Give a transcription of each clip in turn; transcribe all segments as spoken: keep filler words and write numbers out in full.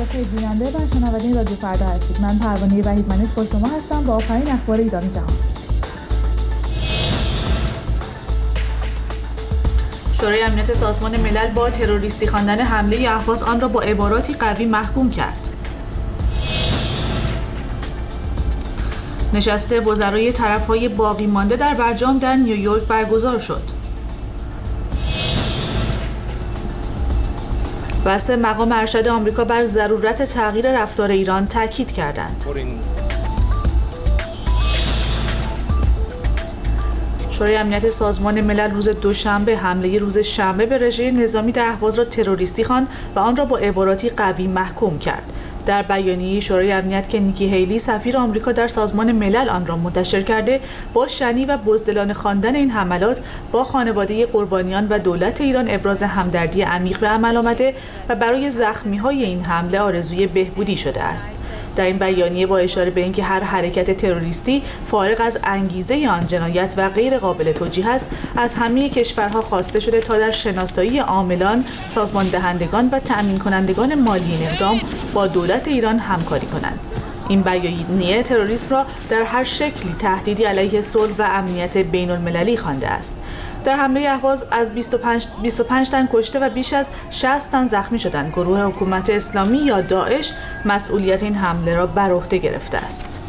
خیلی بیننده و شنونده رادیو فردا هستید. من پروانه وحیدمنش با شما هستم با آخرین اخبار ایران و جهان. شورای امنیت سازمان ملل با تروریستی خواندن حمله اهواز آن را با عباراتی قوی محکوم کرد. نشست وزرای طرف‌های باقی مانده در برجام در نیویورک برگزار شد. بحث مقام ارشد آمریکا بر ضرورت تغییر رفتار ایران تاکید کردند. شورای امنیت سازمان ملل روز دوشنبه حمله روز شنبه به رژه نظامی در اهواز را تروریستی خواند و آن را با عباراتی قوی محکوم کرد. در بیانیه شورای امنیت که نیکی هیلی سفیر آمریکا در سازمان ملل آن را منتشر کرده، با شنی و بزدلانه خواندن این حملات با خانواده قربانیان و دولت ایران ابراز همدردی عمیق به عمل آمده و برای زخمی‌های این حمله آرزوی بهبودی شده است. در این بیانیه با اشاره به اینکه هر حرکت تروریستی فارغ از انگیزه آن جنایت و غیر قابل توجیه است، از همه کشورها خواسته شده تا در شناسایی عاملان، سازمان دهندگان و تأمین کنندگان مالی این اقدام با دولت ایران همکاری کنند. این بیانیه تروریسم را در هر شکلی تهدیدی علیه صلح و امنیت بین المللی خوانده است. در حمله اهواز از بیست و پنج تن کشته و بیش از شصت تن زخمی شدند. گروه حکومت اسلامی یا داعش مسئولیت این حمله را بر عهده گرفته است.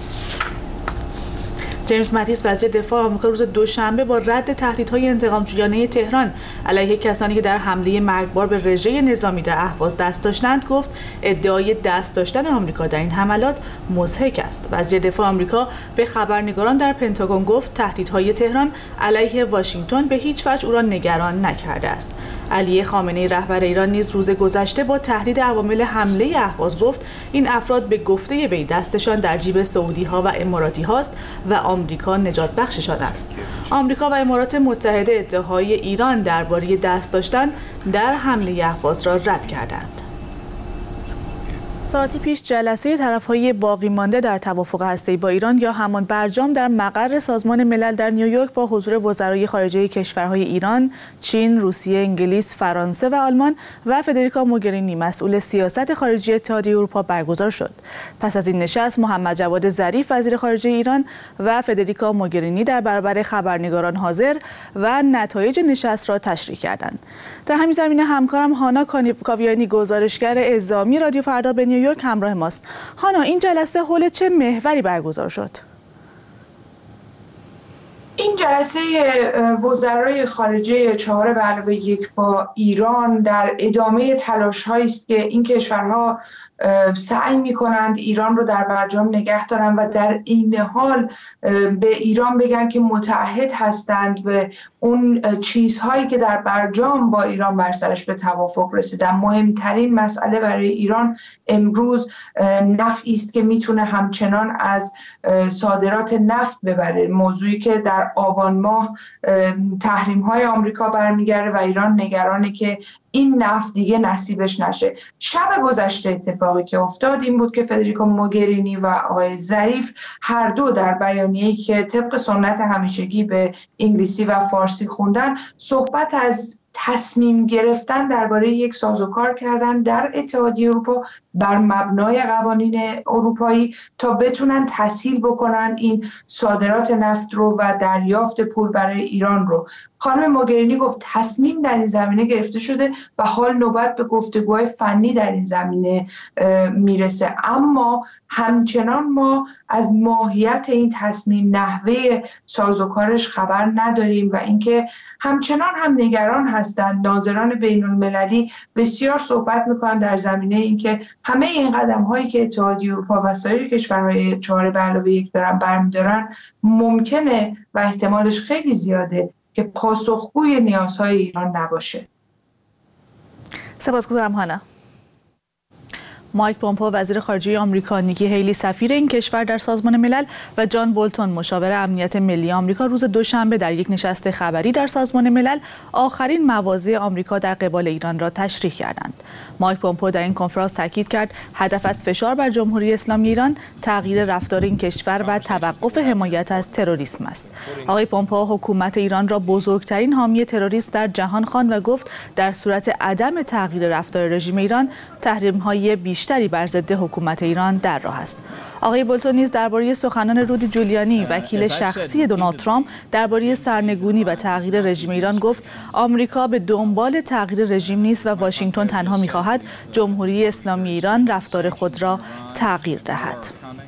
جیمز ماتیس وزیر دفاع آمریکا روز دوشنبه با رد تهدیدهای انتقام‌جویانه تهران علیه کسانی که در حمله مرگبار به رژه نظامی در اهواز دست داشتند گفت ادعای دست داشتن آمریکا در این حملات مضحک است. وزیر دفاع آمریکا به خبرنگاران در پنتاگون گفت تهدیدهای تهران علیه واشنگتن به هیچ وجه او را نگران نکرده است. علی خامنه‌ای رهبر ایران نیز روز گذشته با تهدید عوامل حمله اهواز گفت این افراد به گفته وی دستشان در جیب سعودی‌ها و اماراتی هاست و آمریکا نجات بخششان است. آمریکا و امارات متحده ادعاهای ایران درباره دست داشتن در حمله اهواز را رد کردند. ساعتی پیش جلسه طرف‌های باقی مانده در توافق هسته‌ای با ایران یا همان برجام در مقر سازمان ملل در نیویورک با حضور وزرای خارجه کشورهای ایران، چین، روسیه، انگلیس، فرانسه و آلمان و فدریکا موگرینی مسئول سیاست خارجی اتحادیه اروپا برگزار شد. پس از این نشست محمد جواد ظریف وزیر خارجه ایران و فدریکا موگرینی در برابر خبرنگاران حاضر و نتایج نشست را تشریح کردند. در همین زمینه همکارم هانا کاویانی گزارشگر اعزامی رادیو فردا به نیویورک همراه ماست. هانا، این جلسه حول چه محوری برگزار شد؟ این جلسه وزرای خارجه چهار به علاوه یک با ایران در ادامه تلاش‌هایی است که این کشورها سعی می‌کنند ایران رو در برجام نگه دارن و در این حال به ایران بگن که متعهد هستند به اون چیزهایی که در برجام با ایران بر سرش به توافق رسیدن. مهمترین مسئله برای ایران امروز نفتی است که میتونه همچنان از صادرات نفت ببره، موضوعی که در آبان ماه تحریم‌های آمریکا برمیگرده و ایران نگرانه که این نفت دیگه نصیبش نشه. شب گذشته اتفاقی که افتاد این بود که فدریکا موگرینی و آقای ظریف هر دو در بیانیه‌ای که طبق سنت همیشگی به انگلیسی و فارسی خوندن صحبت از تصمیم گرفتن درباره یک سازوکار کردن در اتحادیه اروپا بر مبنای قوانین اروپایی تا بتونن تسهیل بکنن این صادرات نفت رو و دریافت پول برای ایران رو. خانم موگرینی گفت تصمیم در این زمینه گرفته شده و حال نوبت به گفتگوهای فنی در این زمینه میرسه، اما همچنان ما از ماهیت این تصمیم، نحوه سازوکارش خبر نداریم و اینکه همچنان هم نگران هستند. ناظران بین المللی بسیار صحبت میکنن در زمینه اینکه همه این قدم هایی که اتحادیه اروپا و سایر کشورهای چهار به علاوه یک دارن برمیدارن ممکنه و احتمالش خیلی زیاده که پاسخگوی نیازهای ایران نباشه. سپاسگزارم هانا. مایک پومپئو وزیر خارجه آمریکا، نیکی هیلی سفیر این کشور در سازمان ملل و جان بولتون مشاور امنیت ملی آمریکا روز دوشنبه در یک نشست خبری در سازمان ملل آخرین مواضع آمریکا در قبال ایران را تشریح کردند. مایک پومپئو در این کنفرانس تاکید کرد هدف از فشار بر جمهوری اسلامی ایران تغییر رفتار این کشور و توقف حمایت از تروریسم است. آقای پومپئو حکومت ایران را بزرگترین حامی تروریسم در جهان خواند و گفت در صورت عدم تغییر رفتار رژیم ایران تحریم‌های بیش بیشتری بر ضد حکومت ایران در راه است. آقای بولتون نیز درباره سخنان رودی جولیانی وکیل شخصی دونالد ترامپ درباره سرنگونی و تغییر رژیم ایران گفت آمریکا به دنبال تغییر رژیم نیست و واشنگتن تنها می‌خواهد جمهوری اسلامی ایران رفتار خود را تغییر دهد.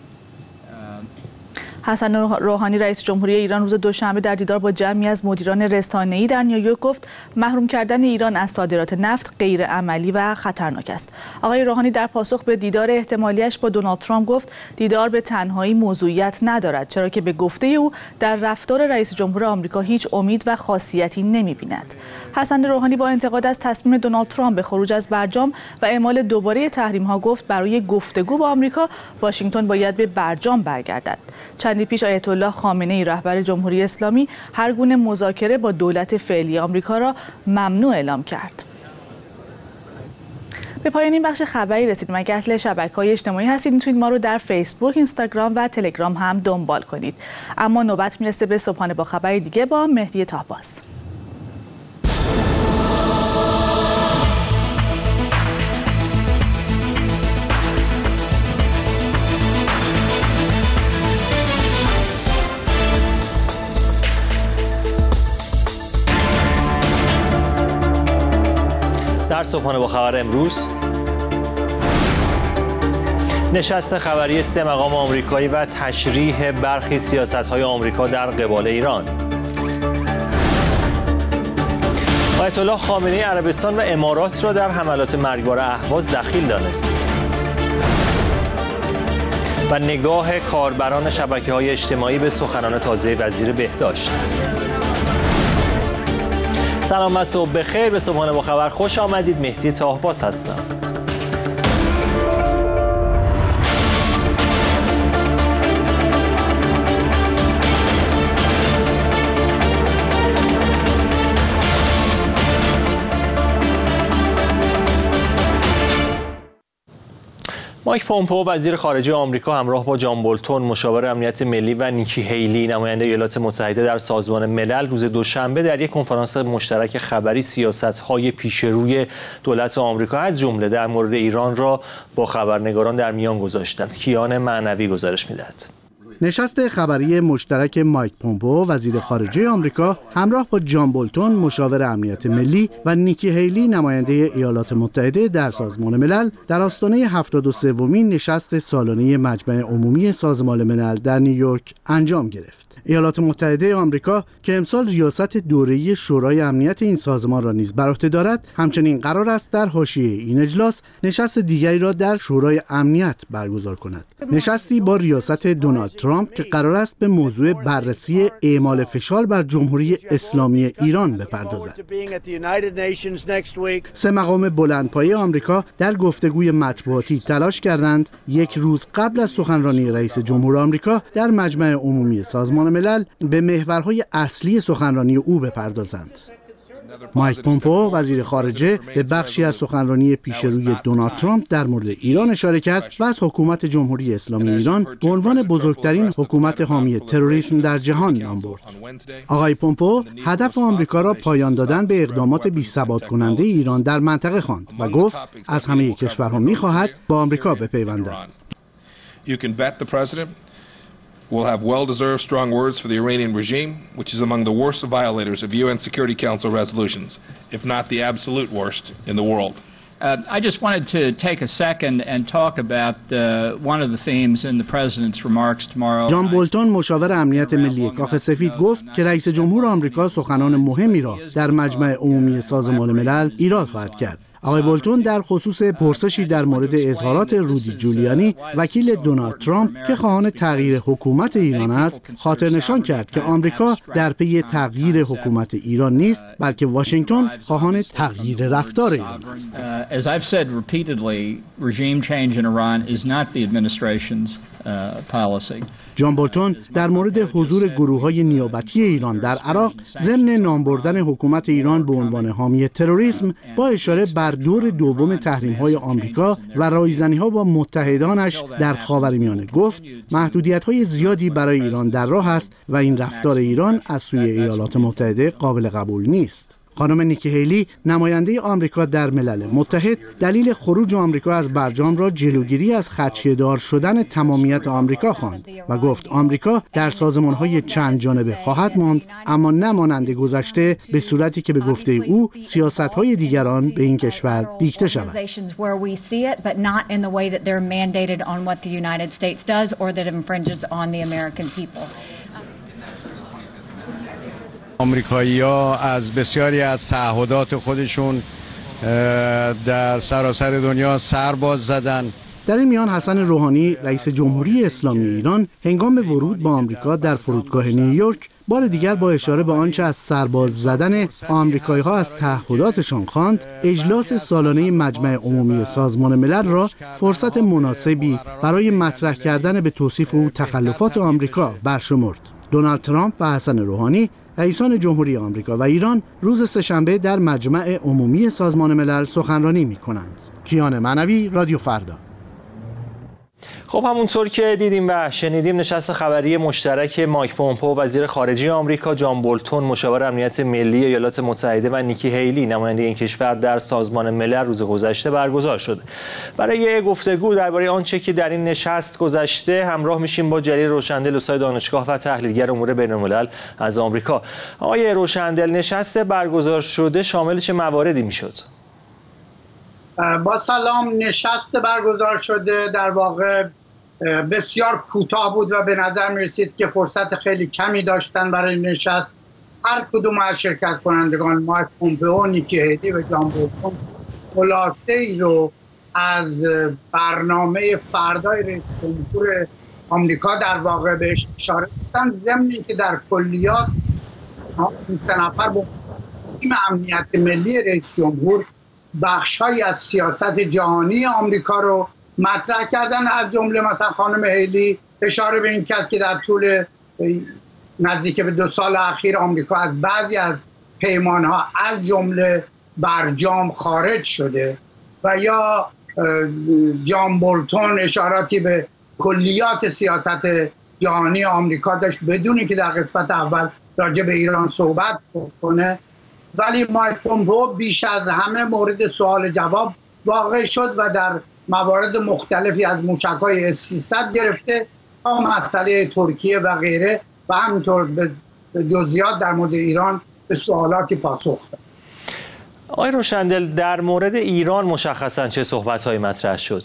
حسن روحانی رئیس جمهوری ایران روز دوشنبه در دیدار با جمعی از مدیران رسانه‌ای در نیویورک گفت محروم کردن ایران از صادرات نفت غیر عملی و خطرناک است. آقای روحانی در پاسخ به دیدار احتمالیش با دونالد ترامپ گفت دیدار به تنهایی موضوعیت ندارد، چرا که به گفته او در رفتار رئیس جمهور آمریکا هیچ امید و خاصیتی نمی‌بیند. حسن روحانی با انتقاد از تصمیم دونالد ترامپ به خروج از برجام و اعمال دوباره تحریم‌ها گفت برای گفتگو با آمریکا واشنگتن باید به برجام برگردد. چندی پیش آیت الله خامنه‌ای رهبر جمهوری اسلامی هر گونه مذاکره با دولت فعلی آمریکا را ممنوع اعلام کرد. به پایان این بخش خبری رسیدیم. اگر اهل شبکه‌های اجتماعی هستید میتونید ما رو در فیسبوک، اینستاگرام و تلگرام هم دنبال کنید. اما نوبت میرسه به صبحانه با خبری دیگه با مهدی طاهباز. در صبحانه با خبر امروز نشست خبری سه مقام آمریکایی و تشریح برخی سیاست‌های آمریکا در قبال ایران. آیت الله خامنه‌ای عربستان و امارات را در حملات مرگبار اهواز دخیل دانست. و نگاه کاربران شبکه‌های اجتماعی به سخنان تازه وزیر بهداشت. سلام و صبح بخیر. به صبحانه با خبر خوش آمدید. مهدی طاهباز هستم. مایک پومپئو وزیر خارجه آمریکا همراه با جان بولتون مشاور امنیت ملی و نیکی هیلی نماینده ایالات متحده در سازمان ملل روز دوشنبه در یک کنفرانس مشترک خبری سیاست‌های پیشروی دولت آمریکا از جمله در مورد ایران را با خبرنگاران در میان گذاشتند. کیان معنوی گزارش می‌دهد. نشست خبری مشترک مایک پومپئو وزیر خارجه آمریکا همراه با جان بولتون مشاور امنیت ملی و نیکی هیلی نماینده ایالات متحده در سازمان ملل در آستانه هفتاد و سومین نشست سالانه مجمع عمومی سازمان ملل در نیویورک انجام گرفت. ایالات متحده آمریکا که امسال ریاست دوره‌ای شورای امنیت این سازمان را نیز بر عهده دارد، همچنین قرار است در حاشیه این اجلاس نشست دیگری را در شورای امنیت برگزار کند. نشستی با ریاست دونالد ترامپ که قرار است به موضوع بررسی اعمال فشار بر جمهوری اسلامی ایران بپردازد. سه مقام بلندپایه آمریکا در گفتگوی مطبوعاتی تلاش کردند یک روز قبل از سخنرانی رئیس جمهور آمریکا در مجمع عمومی سازمان ملل به محورهای اصلی سخنرانی او بپردازند. مایک پومپئو وزیر خارجه به بخشی از سخنرانی پیشروی دونالد ترامپ در مورد ایران اشاره کرد و از حکومت جمهوری اسلامی ایران به عنوان بزرگترین حکومت حامی تروریسم در جهان نام برد. آقای پومپئو هدف آمریکا را پایان دادن به اقدامات بی‌ثبات کننده ایران در منطقه خواند و گفت از همه کشورها می‌خواهد با آمریکا بپیوندند. We'll have well-deserved strong words for the Iranian regime, which is among the worst violators of U N Security Council resolutions, if not the absolute worst in the world. Uh, I just wanted to take a second and talk about uh, one of the themes in the president's remarks tomorrow. جان بولتون مشاور امنیت ملی کاخ سفید گفت که رئیس جمهور آمریکا سخنان مهمی را در مجمع عمومی سازمان ملل ایراد خواهد کرد. آقای بولتون در خصوص پرسشی در مورد اظهارات رودی جولیانی وکیل دونالد ترامپ که خواهان تغییر حکومت ایران است خاطر نشان کرد که آمریکا در پی تغییر حکومت ایران نیست بلکه واشنگتن خواهان تغییر رفتار ایران است. As I've said repeatedly, regime change in Iran is not the administration's policy. جان بولتون در مورد حضور گروه‌های نیابتی ایران در عراق ضمن نام بردن حکومت ایران به عنوان حامی تروریسم با اشاره بر دور دوم تحریم‌های آمریکا و رایزنی‌ها با متحدانش در خاورمیانه گفت محدودیت‌های زیادی برای ایران در راه است و این رفتار ایران از سوی ایالات متحده قابل قبول نیست. خانم نیکی هیلی نماینده آمریکا در ملل متحد دلیل خروج آمریکا از برجام را جلوگیری از خدشه‌دار شدن تمامیت آمریکا خواند و گفت آمریکا در سازمان‌های چند جانبه خواهد ماند، اما نه مانند گذشته به صورتی که به گفته او سیاست‌های دیگران به این کشور دیکته شود. آمریکایی‌ها از بسیاری از تعهدات خودشون در سراسر دنیا سر باز زدن. در این میان حسن روحانی رئیس جمهوری اسلامی ایران هنگام ورود به آمریکا در فرودگاه نیویورک بار دیگر با اشاره به آنچه از سرباز زدن آمریکایی‌ها از تعهداتشان خواند، اجلاس سالانه مجمع عمومی سازمان ملل را فرصت مناسبی برای مطرح کردن به توصیف او تخلفات آمریکا برشمرد. دونالد ترامپ و حسن روحانی رئیسان جمهوری آمریکا و ایران روز سه‌شنبه در مجمع عمومی سازمان ملل سخنرانی می‌کنند. کیان معنوی، رادیو فردا. خب همونطور که دیدیم و شنیدیم نشست خبری مشترک مایک پومپئو وزیر خارجه آمریکا، جان بولتون مشاور امنیت ملی ایالات متحده و نیکی هیلی نماینده این کشور در سازمان ملل روز گذشته برگزار شد. برای گفتگو درباره آنچه که در این نشست گذشته همراه میشیم با جلیل روشندل استاد دانشگاه و تحلیلگر امور بین‌الملل از آمریکا. آقای روشندل، نشست برگزار شده شامل چه مواردی میشد؟ با سلام. نشست برگزار شده در واقع بسیار کوتاه بود و به نظر می رسید که فرصت خیلی کمی داشتن برای نشست. هر کدوم از شرکت کنندگان مایک پومپئو، نیکی هیلی و جان بولتون خلاصه ای رو از برنامه فردای رئیس جمهور آمریکا در واقع بهش اشاره کردن، ضمن اینکه در کلیات این سه نفر با تیم امنیت ملی رئیس جمهور بخش‌هایی از سیاست جهانی آمریکا رو مطرح کردن. از جمله مثلا خانم هیلی اشاره به این کرد که در طول نزدیک به دو سال اخیر آمریکا از بعضی از پیمان‌ها از جمله برجام خارج شده و یا جان بولتون اشاراتی به کلیات سیاست جهانی آمریکا داشت بدون اینکه در قسمت اول راجع به ایران صحبت کنه. ولی مایک پومپئو بیش از همه مورد سوال جواب واقع شد و در موارد مختلفی از موشک‌های اس سیصد گرفته تا مسئله ترکیه و غیره و همینطور به جزئیات در مورد ایران به سوالاتی پاسخ داد. آقای روشندل، در مورد ایران مشخصاً چه صحبت‌هایی مطرح شد؟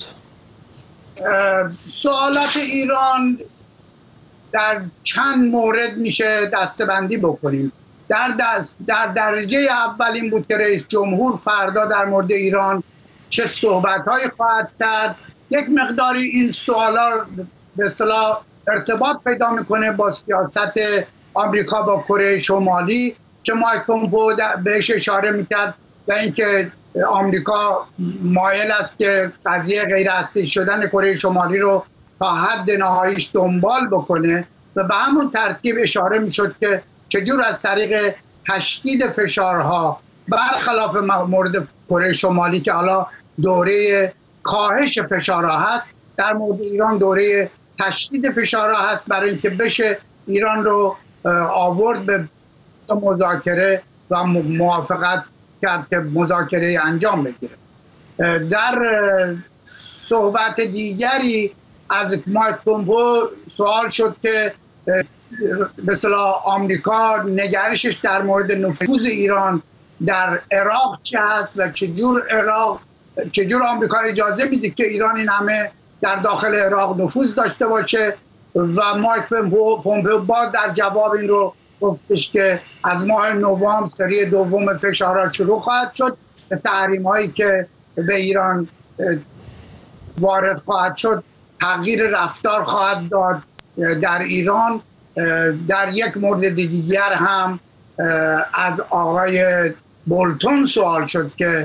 سوالات ایران در چند مورد میشه دسته‌بندی بکنیم. در دست در درجه اول این بود که رئیس جمهور فردا در مورد ایران چه صحبت‌هایی خواهد کرد. یک مقداری این سوالا به اصطلاح ارتباط پیدا میکنه با سیاست آمریکا با کره شمالی که مایک پومپئو بهش اشاره میکرد و اینکه آمریکا مایل است که قضیه غیر هسته‌ای شدن کره شمالی رو تا حد نهاییش دنبال بکنه و به همون ترتیب اشاره میشد که چجور از طریق تشدید فشارها برخلاف مورد کره شمالی که حالا دوره کاهش فشارها هست، در مورد ایران دوره تشدید فشارها هست برای اینکه بشه ایران رو آورد به مذاکره و موافقت کرد که مذاکره انجام بگیره. در صحبت دیگری از مایک پومپئو سوال شد که به اصطلاح آمریکا نگرشش در مورد نفوذ ایران در عراق چه هست و چجور عراق چجور آمریکا اجازه میده که ایران این همه در داخل عراق نفوذ داشته باشه و مایک پومپئو باز در جواب این رو گفتش که از ماه نوامبر سری دوم فشارها شروع خواهد شد، تحریم هایی که به ایران وارد خواهد شد تغییر رفتار خواهد داد در ایران. در یک مورد دیگر هم از آقای بولتون سوال شد که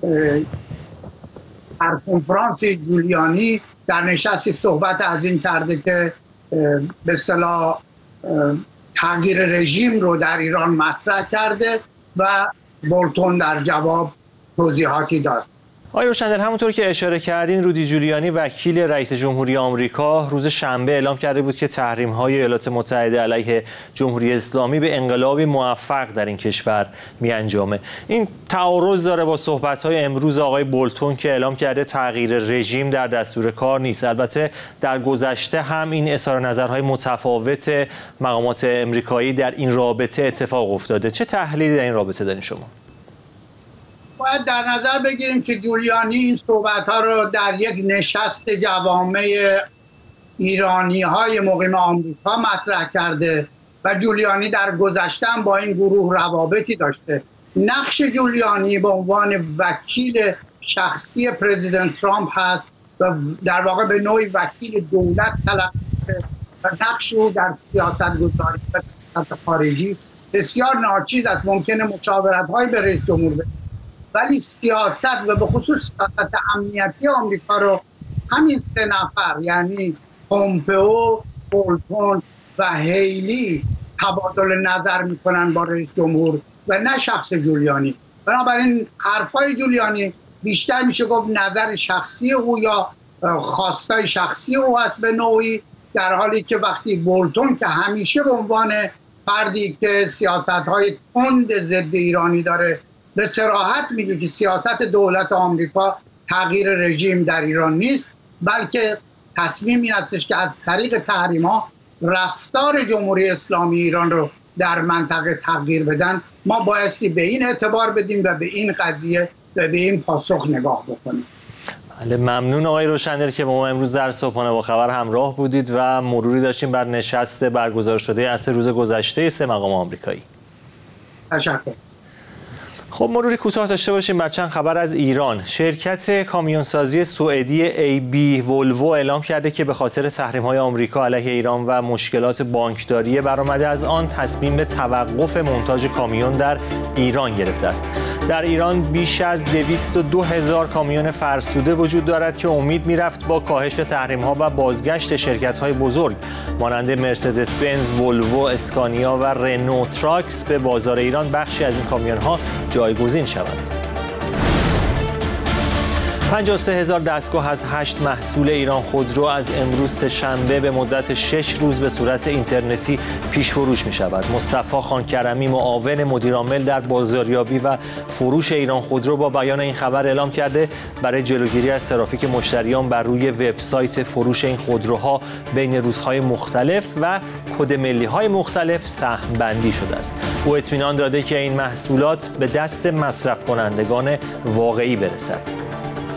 در کنفرانس جولیانی در نشستی صحبت از این کرده که به اصطلاح تغییر رژیم رو در ایران مطرح کرده و بولتون در جواب توضیحاتی داد. آقای روشندل، همونطور که اشاره کردین، رودی جولیانی وکیل رئیس جمهوری آمریکا روز شنبه اعلام کرده بود که تحریم‌های ایالات متحده علیه جمهوری اسلامی به انقلابی موفق در این کشور می‌انجامه. این تعارض داره با صحبت‌های امروز آقای بولتون که اعلام کرده تغییر رژیم در دستور کار نیست. البته در گذشته هم این اظهار نظرهای متفاوت مقامات آمریکایی در این رابطه اتفاق افتاده. چه تحلیلی در این رابطه دارین شما؟ باید در نظر بگیریم که جولیانی این صحبت‌ها رو در یک نشست جوامع ایرانی‌های مقیم آمریکا مطرح کرده و جولیانی در گذشته هم با این گروه روابطی داشته. نقش جولیانی به عنوان وکیل شخصی پرزیدنت ترامپ هست و در واقع به نوعی وکیل دولت تلقی شده و نقش او در سیاست‌گذاری و سیاست خارجی بسیار ناچیز است. ممکنه مشاورت‌هایی به رئیس جمهور بده، ولی سیاست و به خصوص سیاست امنیتی آمریکا رو همین سه نفر، یعنی پومپئو، بولتون و هیلی تبادل نظر میکنن با رئیس جمهور و نه شخص جولیانی. بنابراین حرفای جولیانی بیشتر میشه گفت نظر شخصی او یا خواستای شخصی او هست به نوعی، در حالی که وقتی بولتون که همیشه به عنوان فردی که سیاست‌های تند ضد ایرانی داره به صراحت میگه که سیاست دولت آمریکا تغییر رژیم در ایران نیست، بلکه تصمیم این هستش که از طریق تحریم‌ها رفتار جمهوری اسلامی ایران رو در منطقه تغییر بدن. ما بایستی به این اعتبار بدیم و به این قضیه و به این پاسخ نگاه بکنیم. بله، ممنون آقای روشندل که با ما امروز در صبحانه با خبر همراه بودید و مروری داشتیم بر نشست برگزار شده از روز گذشته سه مقام آمریکایی. تشکر. خب مروری کوتاه داشته باشیم بر چند خبر از ایران. شرکت کامیونسازی سوئدی ای بی ولوو اعلام کرده که به خاطر تحریم‌های آمریکا علیه ایران و مشکلات بانکداری برآمده از آن تصمیم به توقف مونتاژ کامیون در ایران گرفته است. در ایران بیش از دویست و دو هزار کامیون فرسوده وجود دارد که امید می‌رفت با کاهش تحریم‌ها و بازگشت شرکت‌های بزرگ مانند مرسدس بنز، ولوو، اسکانیا و رنو تراکس به بازار ایران بخشی از این کامیون‌ها جایگزین شوند. پنجاه و سه هزار دستگاه از هشت محصول ایران خودرو از امروز سه‌شنبه به مدت شش روز به صورت اینترنتی پیش فروش می شود. مصطفی خانکرمی معاون مدیرعامل در بازاریابی و فروش ایران خودرو با بیان این خبر اعلام کرده برای جلوگیری از ترافیک مشتریان بر روی وبسایت فروش این خودروها بین روزهای مختلف و کد ملی‌های مختلف سهم بندی شده است. او اطمینان داده که این محصولات به دست مصرف کنندگان واقعی برسد.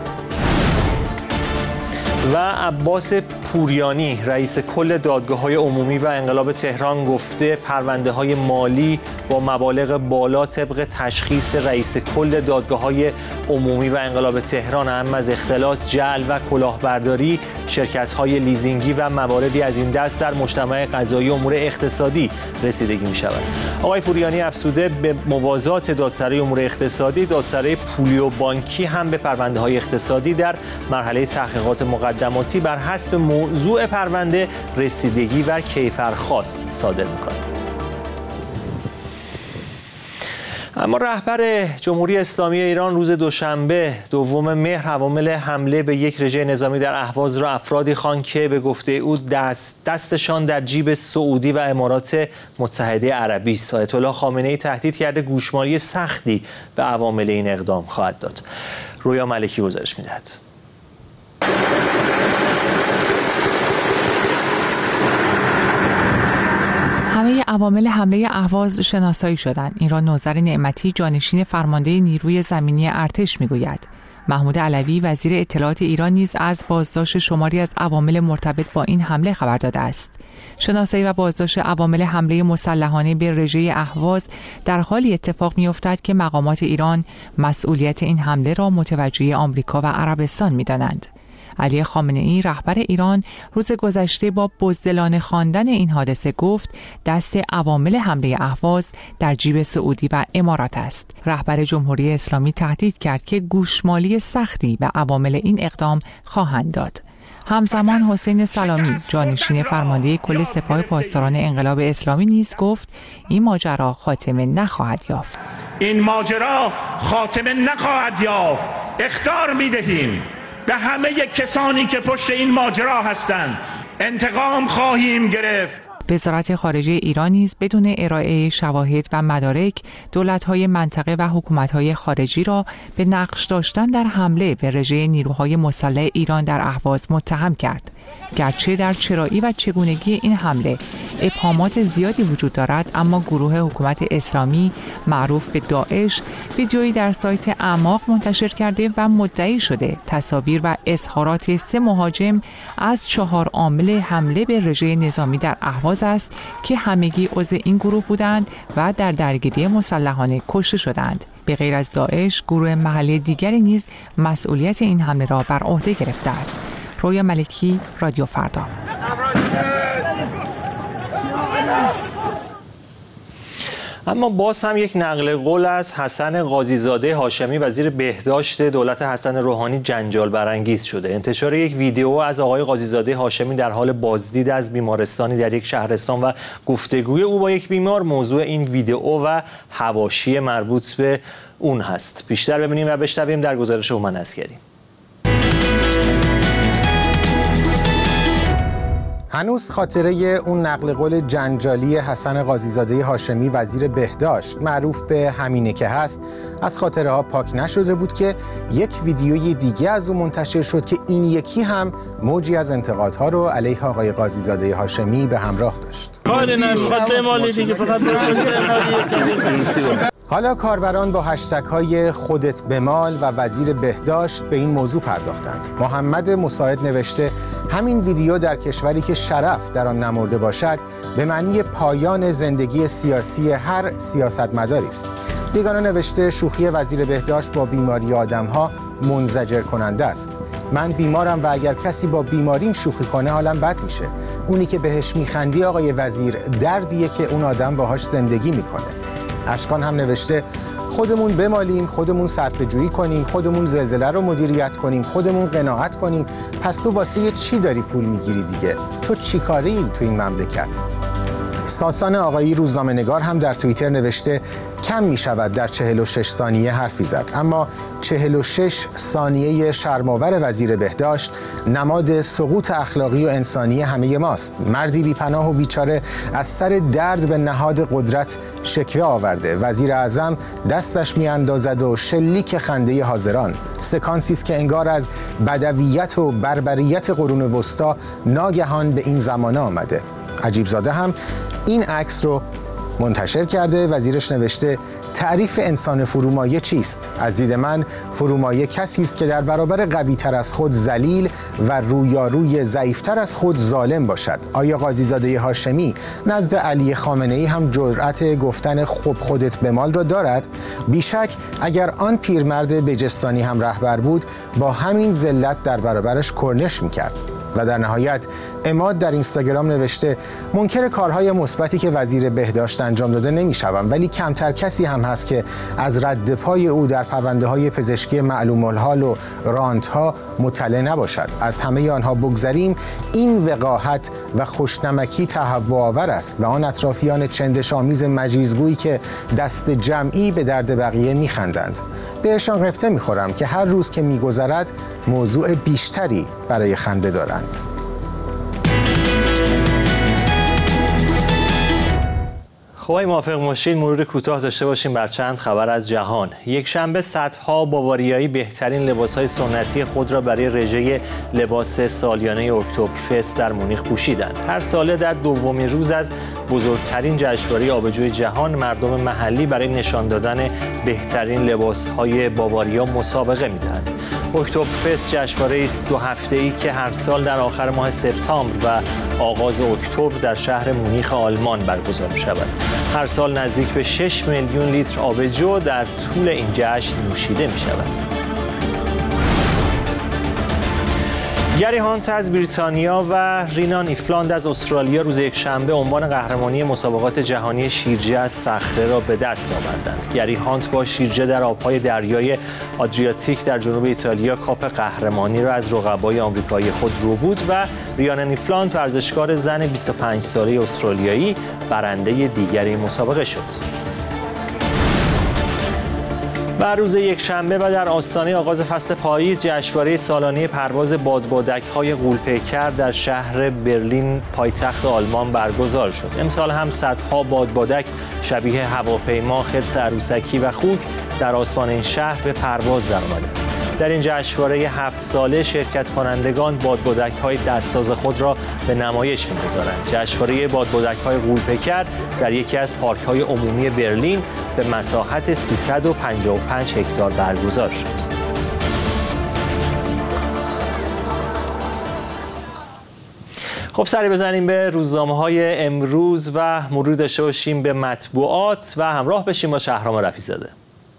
و عباس پوریانی رئیس کل دادگاه‌های عمومی و انقلاب تهران گفته پرونده‌های مالی با مبالغ بالا طبق تشخیص رئیس کل دادگاه‌های عمومی و انقلاب تهران اهم از اختلاس، جعل و کلاهبرداری، شرکت‌های لیزینگی و مواردی از این دست در مجتمع قضایی امور اقتصادی رسیدگی می‌شود. آقای پوریانی افزوده به موازات دادسرای امور اقتصادی، دادسرای پولی و بانکی هم به پرونده‌های اقتصادی در مرحله تحقیقات مقدماتی بر حسب موضوع پرونده رسیدگی و کیفرخواست صادر می‌کند. اما رهبر جمهوری اسلامی ایران روز دوشنبه دوم مهر عوامل حمله به یک رژه نظامی در اهواز را افرادی خواند که به گفته او دست دستشان در جیب سعودی و امارات متحده عربی است. آیت الله خامنه‌ای تهدید کرده گوشمالی سختی به عوامل این اقدام خواهد داد. رویا ملکی گزارش می‌دهد. همه عوامل حمله اهواز شناسایی شدند. این را نوذر نعمتی جانشین فرمانده نیروی زمینی ارتش میگوید. محمود علوی وزیر اطلاعات ایران نیز از بازداشت شماری از عوامل مرتبط با این حمله خبر داده است. شناسایی و بازداشت عوامل حمله مسلحانه به رژه اهواز در حالی اتفاق می‌افتد که مقامات ایران مسئولیت این حمله را متوجه آمریکا و عربستان می‌دانند. علی خامنه‌ای رهبر ایران روز گذشته با بزدلانه خواندن این حادثه گفت دست عوامل حمله اهواز در جیب سعودی و امارات است. رهبر جمهوری اسلامی تهدید کرد که گوشمالی سختی به عوامل این اقدام خواهند داد. همزمان حسین سلامی جانشین فرمانده کل سپاه پاسداران انقلاب اسلامی نیز گفت این ماجرا خاتمه نخواهد یافت. این ماجرا خاتمه نخواهد یافت اخطار می‌دهیم به همه کسانی که پشت این ماجرا هستند. انتقام خواهیم گرفت. وزارت خارجه ایران نیز بدون ارائه شواهد و مدارک دولت‌های منطقه و حکومت‌های خارجی را به نقش داشتن در حمله به رژه نیروهای مسلح ایران در اهواز متهم کرد. گرچه در چرایی و چگونگی این حمله ابهامات زیادی وجود دارد، اما گروه حکومت اسلامی معروف به داعش ویدیویی در سایت اعماق منتشر کرده و مدعی شده تصاویر و اظهارات سه مهاجم از چهار عامل حمله به رژه نظامی در اهواز است که همگی عضو این گروه بودند و در درگیری مسلحانه کشته شدند. به غیر از داعش، گروه محلی دیگری نیز مسئولیت این حمله را بر عهده گرفته است. رویا ملکی، رادیو فردا. اما باز هم یک نقل قول از حسن قاضیزاده هاشمی وزیر بهداشت دولت حسن روحانی جنجال برانگیز شده. انتشار یک ویدیو از آقای قاضیزاده هاشمی در حال بازدید از بیمارستانی در یک شهرستان و گفتگوی او با یک بیمار موضوع این ویدیو و حواشی مربوط به اون هست. بیشتر ببینیم و بشنویم در گزارش هومن اسکری. هنوز خاطره اون نقل قول جنجالی حسن قاضیزاده هاشمی وزیر بهداشت معروف به همینه که هست از خاطره ها پاک نشده بود که یک ویدیوی دیگه از اون منتشر شد که این یکی هم موجی از انتقادها رو علیه آقای قاضیزاده هاشمی به همراه داشت. حالا کاربران با هشتگ های خودت بمال و وزیر بهداشت به این موضوع پرداختند. محمد مساعد نوشته همین ویدیو در کشوری که شرف در آن نمرده باشد به معنی پایان زندگی سیاسی هر سیاستمداری است. بیگانه نوشته شوخی وزیر بهداشت با بیماری آدم‌ها منزجر کننده است. من بیمارم و اگر کسی با بیماریم شوخی کنه حالم بد میشه. اونی که بهش میخندی آقای وزیر دردیه که اون آدم باهاش زندگی میکنه. اشکان هم نوشته خودمون بمالیم، خودمون صرفه جویی کنیم، خودمون زلزله رو مدیریت کنیم، خودمون قناعت کنیم. پس تو واسه چی داری پول میگیری دیگه؟ تو چی کاری تو این مملکت؟ ساسان آقایی روزنامه‌نگار هم در توییتر نوشته کم می شود در چهل و شش ثانیه حرفی زد، اما چهل و شش ثانیه شرم‌آور وزیر بهداشت نماد سقوط اخلاقی و انسانی همه ماست. مردی بی‌پناه و بیچاره از سر درد به نهاد قدرت شکوه آورده. وزیر اعظم دستش میاندازد و شلیک خنده حاضران. سکانسی است که انگار از بدویت و بربریت قرون وسطا ناگهان به این زمانه آمده. عجیب زاده هم این عکس رو منتشر کرده. وزیرش نوشته تعریف انسان فرومایه چیست؟ از دید من فرومایه کسی است که در برابر قوی تر از خود ذلیل و رویاروی ضعیفتر از خود ظالم باشد. آیا قاضیزاده هاشمی نزد علی خامنه ای هم جرأت گفتن خب خودت بمال را دارد؟ بیشک اگر آن پیرمرد بجستانی هم رهبر بود با همین ذلت در برابرش کرنش میکرد. و در نهایت عماد در اینستاگرام نوشته منکر کارهای مثبتی که وزیر بهداشت انجام داده نمیشوم، ولی کمتر کسی هم هست که از رد پای او در پرونده‌های پزشکی معلوم الحال و رانت‌ها مطلع نباشد. از همه آنها بگذریم، این وقاحت و خوشنمکی تهوع‌آور است و آن اطرافیان چندش‌آمیز مجیزگویی که دست جمعی به درد بقیه میخندند. بهشان غبطه میخورم که هر روز که میگذرد موضوع بیشتری برای خنده دارند. خب اگه موافق باشید مرور کوتاه داشته باشیم بر چند خبر از جهان. یک شنبه صدها باواریایی بهترین لباس‌های سنتی خود را برای رژه لباس سالیانه اکتبرفست در مونیخ پوشیدند. هر ساله در دومین روز از بزرگترین جشنواره آبجوی جهان مردم محلی برای نشان دادن بهترین لباس‌های باواریا مسابقه می‌دهند. اکتبرفست جشنواره‌ای است دو هفته‌ای که هر سال در آخر ماه سپتامبر و آغاز اکتبر در شهر مونیخ آلمان برگزار می‌شود. هر سال نزدیک به شش میلیون لیتر آبجو در طول این جشن نوشیده می‌شود. گری هانت از بریتانیا و رینان ایفلاند از استرالیا روز یکشنبه عنوان قهرمانی مسابقات جهانی شیرجه از صخره را به دست آوردند. گری هانت با شیرجه در آبهای دریای آدریاتیک در جنوب ایتالیا کاپ قهرمانی را از رقبای آمریکایی خود رو بود و ریانن ایفلاند ورزشکار زن بیست و پنج ساله استرالیایی برنده دیگری مسابقه شد. و روز یکشنبه و در آستانه آغاز فصل پاییز جشنواره سالانه پرواز بادبادک‌های غول‌پیکر در شهر برلین پایتخت آلمان برگزار شد. امسال هم صدها بادبادک شبیه هواپیما، خرس عروسکی و خوک در آسمان این شهر به پرواز درآمدند. در این جشنواره هفت ساله شرکت کنندگان بادبادک‌های دستساز خود را به نمایش می‌گذارند. جشنواره بادبادک‌های غول‌پیکر در یکی از پارک‌های عمومی برلین به مساحت سیصد و پنجاه و پنج هکتار برگزار شد. خب سری بزنیم به روزنامه‌های امروز و مرور داشته باشیم به مطبوعات و همراه بشیم با شهرام رفیع‌زاده.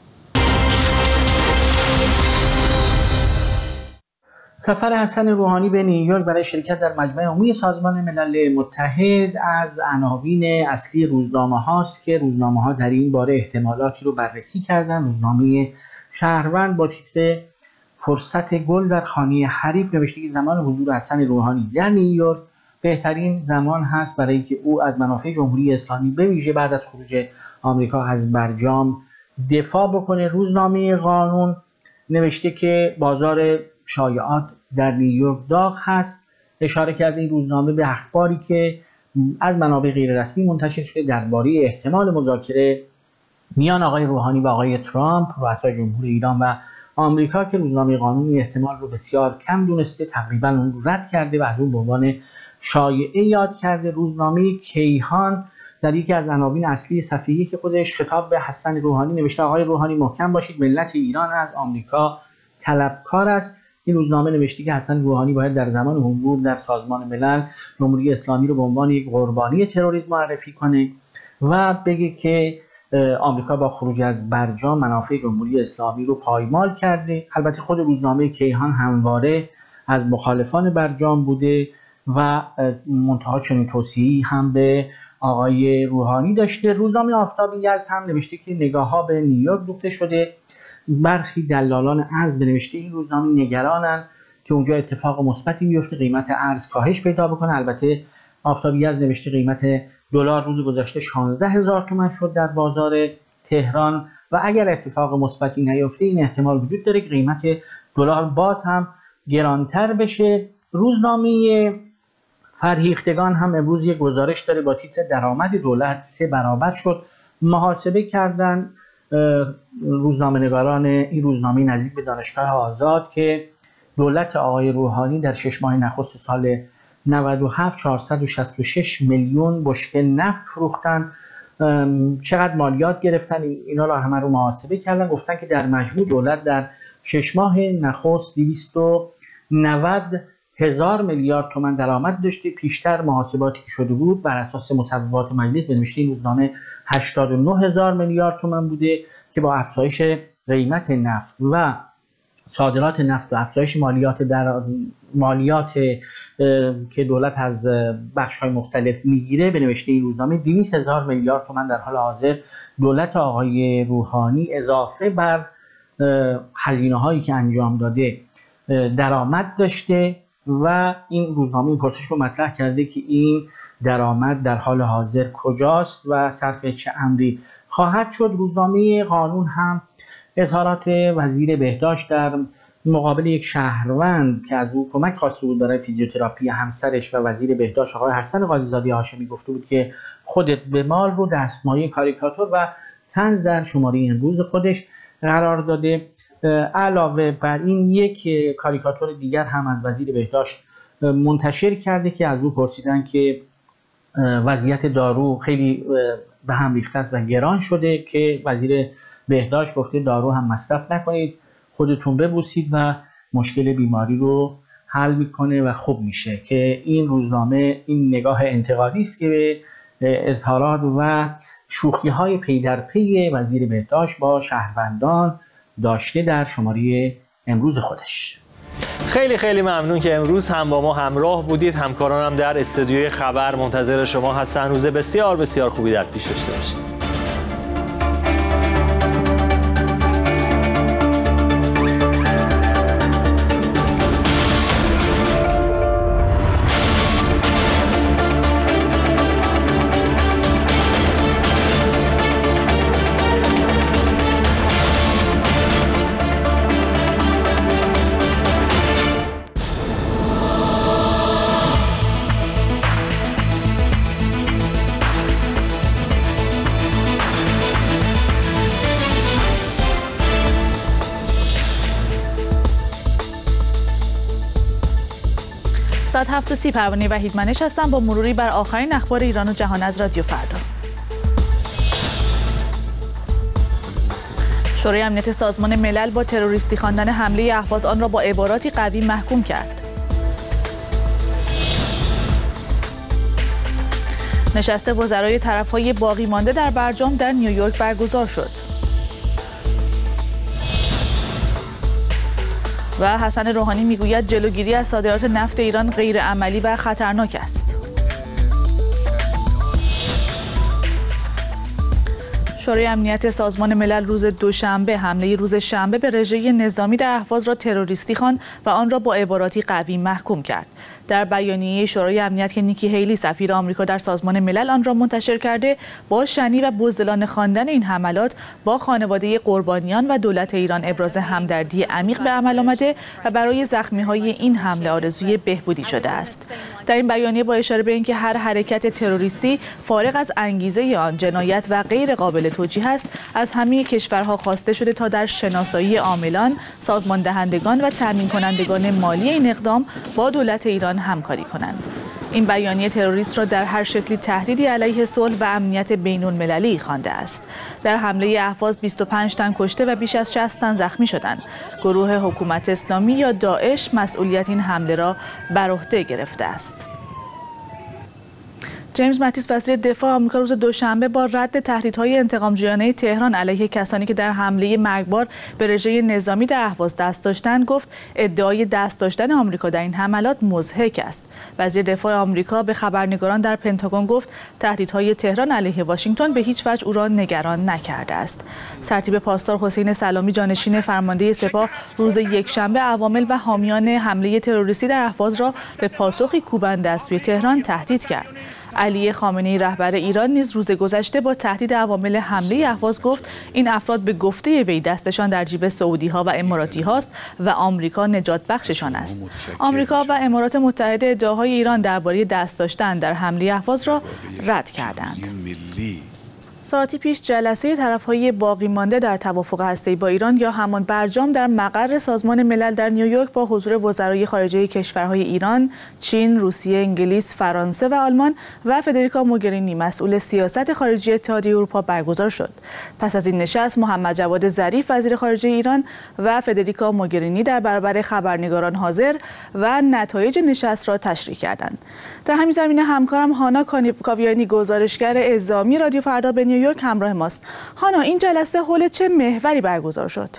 سفر حسن روحانی به نیویورک برای شرکت در مجمع عمومی سازمان ملل متحد از عناوین اصلی روزنامه هاست که روزنامه ها در این باره احتمالاتی رو بررسی کردن. روزنامه شهروند با تیتر فرصت گل در خانه حریف نوشته که زمان حضور حسن روحانی در نیویورک بهترین زمان هست برای اینکه او از منافع جمهوری اسلامی به ویژه بعد از خروج آمریکا از برجام دفاع بکنه. روزنامه قانون نوشته که بازار شایعات در نیویورک داغ هست. اشاره کرده این روزنامه به اخباری که از منابع غیر رسمی منتشر شده درباره احتمال مذاکره میان آقای روحانی و آقای ترامپ رؤسای جمهور ایران و آمریکا که روزنامه قانون احتمال رو بسیار کم دونسته، تقریبا اون رو رد کرده و از اون به عنوان شایعه یاد کرده. روزنامه کیهان در یکی از عناوین اصلی صفحه‌ای که خودش خطاب به حسن روحانی نوشته آقای روحانی محکم باشید، ملت ایران از آمریکا طلبکار است. این روزنامه نوشته که حسن روحانی باید در زمان حضور در سازمان ملل جمهوری اسلامی رو به عنوان یک قربانی تروریسم معرفی کنه و بگه که آمریکا با خروج از برجام منافع جمهوری اسلامی رو پایمال کرده. البته خود روزنامه کیهان همواره از مخالفان برجام بوده و منتها چنین توصیه‌ای هم به آقای روحانی داشته. روزنامه آفتاب یزد هم نوشته که نگاه‌ها به نیویورک دوخته شده. برخی دلالان ارز به نوشته این روزنامه نگرانند که اونجا اتفاق مثبتی میفته، قیمت ارز کاهش پیدا بکنه. البته آفتابی از نوشته قیمت دلار روز گذشته شانزده هزار تومان شد در بازار تهران و اگر اتفاق مثبتی نیفته این احتمال وجود داره که قیمت دلار باز هم گرانتر بشه. روزنامه فرهیختگان هم امروز یک گزارش داره با تیتر درآمد دولت سه برابر شد. محاسبه کردن روزنامه نگاران این روزنامه نزدیک به دانشگاه آزاد که دولت آقای روحانی در شش ماه نخست سال نود و هفت چهارصد و شصت و شش میلیون بشکه نفت فروختن. چقدر مالیات گرفتن اینا رو همه رو محاسبه کردن، گفتن که در مجموع دولت در شش ماه نخست دویست و نود هزار میلیارد تومان درآمد داشته. پیشتر محاسباتی که شده بود بر اساس مصوبات مجلس به نوشته این روزنامه هشتاد و نه هزار میلیارد تومان بوده که با افزایش قیمت نفت و صادرات نفت و افزایش مالیات در مالیات که دولت از بخش‌های مختلف میگیره به نوشته این روزنامه دویست هزار میلیارد تومان در حال حاضر دولت آقای روحانی اضافه بر هزینه‌هایی که انجام داده درآمد داشته و این روزنامه این پرسش رو مطرح کرده که این درآمد در حال حاضر کجاست و صرف چه امری خواهد شد. روزنامه قانون هم اظهارات وزیر بهداشت در مقابل یک شهروند که از او کمک خواسته بود برای فیزیوتراپی همسرش و وزیر بهداشت آقای حسن قاضی‌زاده هاشمی گفته بود که خودت به مال رو دستمایه کاریکاتور و طنز در شماره امروز خودش قرار داده. علاوه بر این یک کاریکاتور دیگر هم از وزیر بهداشت منتشر کرده که از او پرسیدن که وضعیت دارو خیلی به هم ریخته است و گران شده که وزیر بهداشت گفته دارو هم مصرف نکنید، خودتون ببوسید و مشکل بیماری رو حل میکنه و خوب میشه. که این روزنامه این نگاه انتقادی است که به اظهارات و شوخی های پی در پی وزیر بهداشت با شهروندان داشته در شماره امروز خودش. خیلی خیلی ممنون که امروز هم با ما همراه بودید. همکارانم در استودیوی خبر منتظر شما هستن. روز بسیار بسیار خوبی در پیش داشته باشید. ساعت هفت و سی پروانه وحیدمنش هستم با مروری بر آخرین اخبار ایران و جهان از رادیو فردا. شورای امنیت سازمان ملل با تروریستی خواندن حمله اهواز آن را با عباراتی قوی محکوم کرد. نشست وزرای طرفهای باقی مانده در برجام در نیویورک برگزار شد. و حسن روحانی میگوید جلوگیری از صادرات نفت ایران غیر عملی و خطرناک است. شورای امنیت سازمان ملل روز دوشنبه حمله روز شنبه به رژه نظامی در اهواز را تروریستی خواند و آن را با عباراتی قوی محکوم کرد. در بیانیه شورای امنیت که نیکی هیلی سفیر آمریکا در سازمان ملل آن را منتشر کرده، با شنی و بزدلانه خواندن این حملات با خانواده قربانیان و دولت ایران ابراز همدردی عمیق به عمل آمده و برای زخمی‌های این حمله آرزوی بهبودی شده است. در این بیانیه با اشاره به اینکه هر حرکت تروریستی فارغ از انگیزه آن جنایت و غیر قابل توجیه است، از همه کشورها خواسته شده تا در شناسایی عاملان، سازمان دهندگان و تامین کنندگان مالی این اقدام با دولت ایران همکاری کنند. این بیانیه تروریست را در هر شکلی تهدیدی علیه صلح و امنیت بین‌المللی خوانده است. در حمله اهواز بیست و پنج تن کشته و بیش از شصت تن زخمی شدند. گروه حکومت اسلامی یا داعش مسئولیت این حمله را بر عهده گرفته است. جیمز ماتیس وزیر دفاع آمریکا روز دوشنبه با رد تهدیدهای انتقامجویانه تهران علیه کسانی که در حمله مرگبار به رژه نظامی در اهواز دست داشتند گفت ادعای دست داشتن آمریکا در این حملات مضحک است. وزیر دفاع آمریکا به خبرنگاران در پنتاگون گفت تهدیدهای تهران علیه واشنگتن به هیچ وجه او را نگران نکرده است. سرتیپ پاسدار حسین سلامی جانشین فرمانده سپاه روز یکشنبه عوامل و حامیان حمله تروریستی در اهواز را به پاسخی کوبنده از سوی تهران تهدید کرد. علی خامنه‌ای رهبر ایران نیز روز گذشته با تهدید عوامل حمله اهواز گفت این افراد به گفته وی دستشان در جیب سعودی‌ها و اماراتی هاست و آمریکا نجات بخششان است. آمریکا و امارات متحده ادعاهای ایران درباره دست داشتن در حمله اهواز را رد کردند. ساعتی پیش جلسه طرفهای باقی مانده در توافق هسته‌ای با ایران یا همان برجام در مقر سازمان ملل در نیویورک با حضور وزرای خارجه کشورهای ایران، چین، روسیه، انگلیس، فرانسه و آلمان و فدریکا موگرینی مسئول سیاست خارجی اتحادیه اروپا برگزار شد. پس از این نشست محمد جواد ظریف وزیر خارجه ایران و فدریکا موگرینی در برابر خبرنگاران حاضر و نتایج نشست را تشریح کردند. در همین زمینه همکارم هانا کاویانی گزارشگر اعزامی رادیو فردا به نیویورک همراه ماست. هانا، این جلسه حول چه محوری برگزار شد؟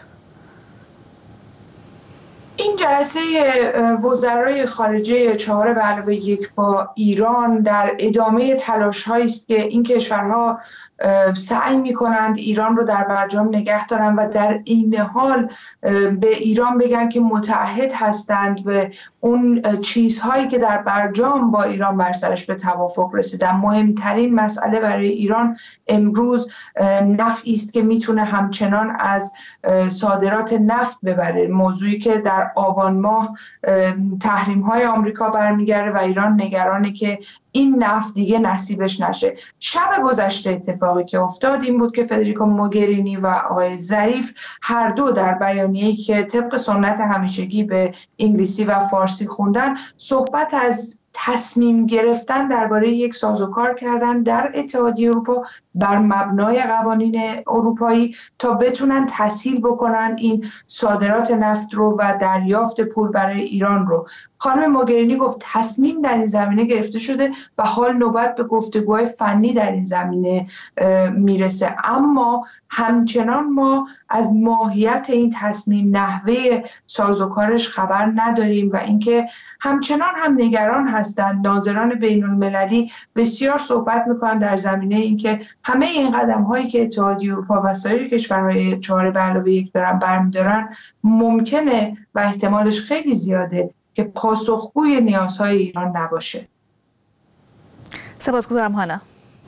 این جلسه وزرای خارجه چهار به علاوه یک با ایران در ادامه تلاش‌هایی است که این کشورها سعی می‌کنند ایران رو در برجام نگه دارن و در این حال به ایران بگن که متعهد هستند به اون چیزهایی که در برجام با ایران بر سرش به توافق رسیدن. مهمترین مسئله برای ایران امروز نفعی است که میتونه همچنان از صادرات نفت ببره، موضوعی که در آبان ماه تحریم‌های آمریکا برمیگرده و ایران نگرانه که این نفت دیگه نصیبش نشه. شب گذشته اتفاقی که افتاد این بود که فدریکا موگرینی و آقای ظریف هر دو در بیانیه‌ای که طبق سنت همیشگی به انگلیسی و فارسی خوندن صحبت از تصمیم گرفتن درباره یک سازوکار کردن در اتحادیه اروپا بر مبنای قوانین اروپایی تا بتونن تسهیل بکنن این صادرات نفت رو و دریافت پول برای ایران رو. خانم موگرینی گفت تصمیم در این زمینه گرفته شده و حال نوبت به گفتگوهای فنی در این زمینه میرسه، اما همچنان ما از ماهیت این تصمیم، نحوه سازوکارش خبر نداریم و اینکه همچنان هم نگران هستند. ناظران بین المللی بسیار صحبت میکنن در زمینه اینکه همه این قدم هایی که اتحادیه اروپا و سایر کشورهای چهار به علاوه یک دارن برمیدارن ممکنه و احتمالش خیلی زیاده که پاسخگوی نیازهای ایران نباشه. سپاسگزارم هانا.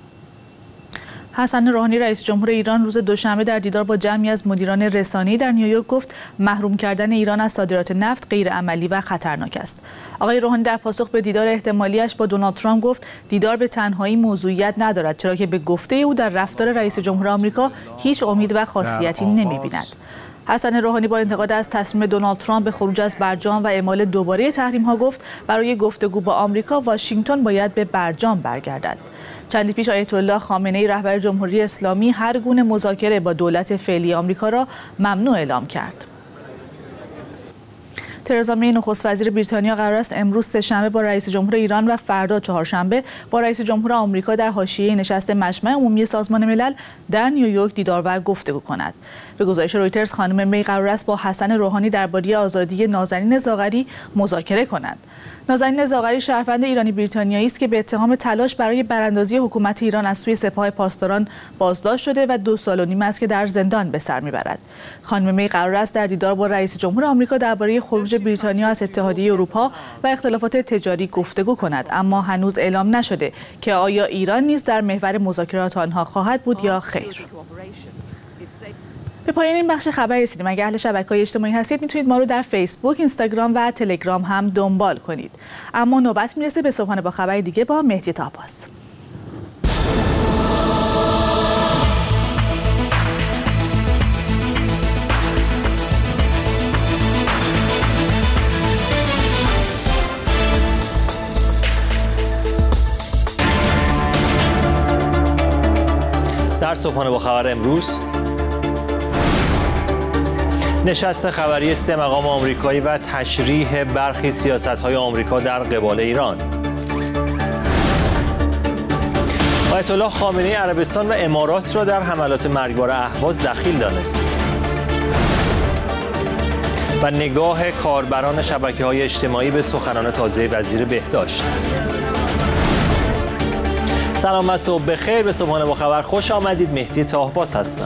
حسن روحانی رئیس جمهور ایران روز دوشنبه در دیدار با جمعی از مدیران رسانه‌ای در نیویورک گفت محروم کردن ایران از صادرات نفت غیر عملی و خطرناک است. آقای روحانی در پاسخ به دیدار احتمالیش با دونالد ترامپ گفت دیدار به تنهایی موضوعیت ندارد، چرا که به گفته او در رفتار رئیس جمهور آمریکا هیچ امید و خاصیتی نمی‌بیند. حسن روحانی با انتقاد از تصمیم دونالد ترامپ به خروج از برجام و اعمال دوباره تحریم‌ها گفت برای گفتگو با آمریکا واشنگتن باید به برجام برگردد. چندی پیش آیت الله خامنه‌ای رهبر جمهوری اسلامی هر گونه مذاکره با دولت فعلی آمریکا را ممنوع اعلام کرد. ترزا می نخست وزیر بریتانیا قرار است امروز سه‌شنبه با رئیس جمهور ایران و فردا چهارشنبه با رئیس جمهور آمریکا در حاشیه نشست مجمع عمومی سازمان ملل در نیویورک دیدار و گفتگو کند. به گزارش رویترز خانم می قرار است با حسن روحانی درباره آزادی نازنین زاغری مذاکره کنند. نازنین زاغری شهروند ایرانی بریتانیایی است که به اتهام تلاش برای براندازی حکومت ایران از سوی سپاه پاسداران بازداشت شده و دو سال و نیم است که در زندان به سر میبرد. خانم می قرار است در دیدار با رئیس جمهور آمریکا درباره خروج بریتانیا از اتحادیه اروپا و اختلافات تجاری گفتگو کند، اما هنوز اعلام نشده که آیا ایران نیز در محور مذاکرات آنها خواهد بود یا خیر. به پایان این بخش خبر رسیدیم. اگر اهل شبکه‌های اجتماعی هستید میتونید ما رو در فیسبوک، اینستاگرام و تلگرام هم دنبال کنید. اما نوبت میرسه به صبحانه با خبر دیگه با مهدی طاهباز. در صبحانه با خبر امروز، نشست خبری سه مقام آمریکایی و تشریح برخی سیاست‌های آمریکا در قبال ایران. آیت الله خامنه‌ای عربستان و امارات را در حملات مرگبار اهواز دخیل دانست. و نگاه کاربران شبکه‌های اجتماعی به سخنان تازه وزیر بهداشت. سلام و صبح بخیر. به صبحانه با خبر خوش آمدید. مهدی طاهباز هستم.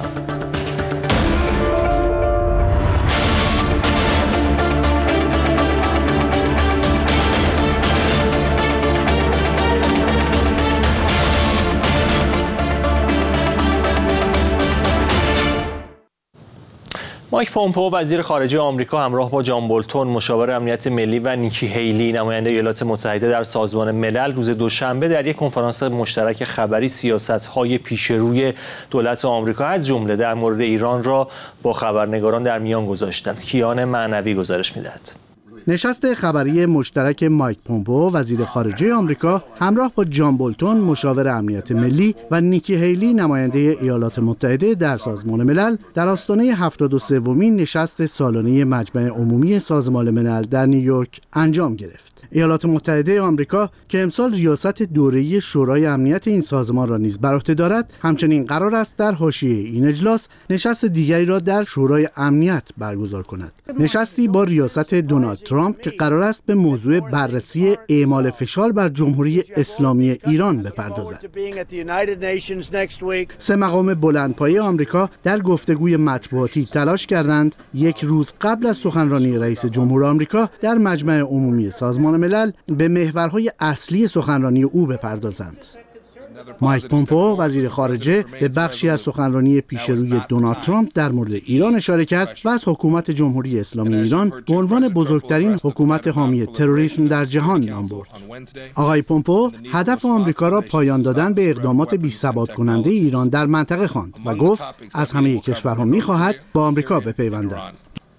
مایک پومپئو وزیر خارجه آمریکا همراه با جان بولتون مشاور امنیت ملی و نیکی هیلی نماینده ایالات متحده در سازمان ملل روز دوشنبه در یک کنفرانس مشترک خبری سیاست‌های پیشروی دولت آمریکا از جمله در مورد ایران را با خبرنگاران در میان گذاشتند. کیان معنوی گزارش می‌دهد. نشست خبری مشترک مایک پومپئو وزیر خارجه آمریکا همراه با جان بولتون مشاور امنیت ملی و نیکی هیلی نماینده ایالات متحده در سازمان ملل در آستانه هفتاد و سومین نشست سالانه مجمع عمومی سازمان ملل در نیویورک انجام گرفت. ایالات متحده آمریکا که امسال ریاست دوره‌ای شورای امنیت این سازمان را نیز بر عهده دارد، همچنین قرار است در حاشیه این اجلاس نشست دیگری را در شورای امنیت برگزار کند. نشستی با ریاست دونالد ترامپ که قرار است به موضوع بررسی اعمال فشار بر جمهوری اسلامی ایران بپردازد. سه مقام بلندپایه آمریکا در گفتگوی مطبوعاتی تلاش کردند یک روز قبل از سخنرانی رئیس جمهور آمریکا در مجمع عمومی سازمان ملل به محورهای اصلی سخنرانی او بپردازند. مایک پومپئو وزیر خارجه به بخشی از سخنرانی پیشروی دونالد ترامپ در مورد ایران اشاره کرد و از حکومت جمهوری اسلامی ایران به عنوان بزرگترین حکومت حامی تروریسم در جهان نام برد. آقای پومپئو هدف آمریکا را پایان دادن به اقدامات بی‌ثبات کننده ایران در منطقه خواند و گفت از همه کشورها می‌خواهد با آمریکا بپیوندند.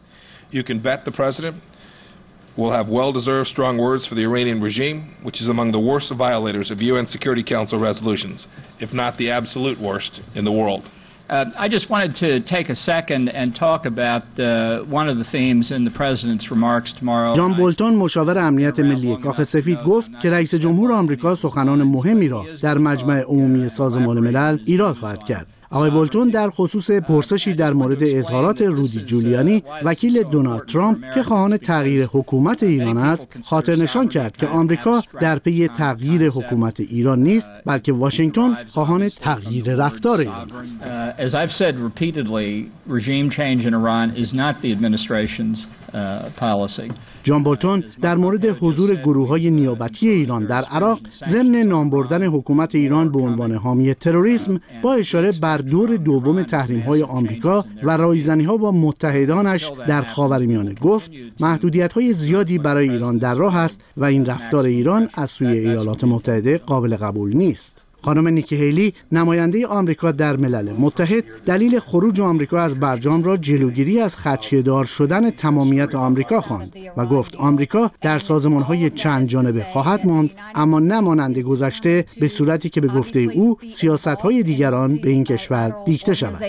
We'll have well-deserved strong words for the Iranian regime, which is among the worst violators of U N Security Council resolutions, if not the absolute worst in the world. Uh, I just wanted to take a second and talk about uh, one of the themes in the president's remarks tomorrow. جان بولتون مشاور امنیت ملی کاخ سفید گفت که رئیس جمهور آمریکا سخنان مهمی را در مجمع عمومی سازمان ملل ایراد خواهد کرد. آقای بولتون در خصوص پرسشی در مورد اظهارات رودی جولیانی وکیل دونالد ترامپ که خواهان تغییر حکومت ایران است خاطر نشان کرد که آمریکا در پی تغییر حکومت ایران نیست بلکه واشنگتن خواهان تغییر رفتار ایران است. As I've said repeatedly, regime change in Iran is not the administration's policy. جان بولتون در مورد حضور گروه‌های نیابتی ایران در عراق ضمن نام بردن حکومت ایران به عنوان حامی تروریسم با اشاره بر دور دوم تحریم‌های آمریکا و رایزنی‌ها با متحدانش در خاورمیانه گفت محدودیت‌های زیادی برای ایران در راه است و این رفتار ایران از سوی ایالات متحده قابل قبول نیست. خانم نیکی هیلی نماینده آمریکا در ملل متحد دلیل خروج آمریکا از برجام را جلوگیری از خدشه‌دار شدن تمامیت آمریکا خواند و گفت آمریکا در سازمان‌های چند جانبه خواهد ماند، اما نه مانند گذشته به صورتی که به گفته او سیاست‌های دیگران به این کشور دیکته شود.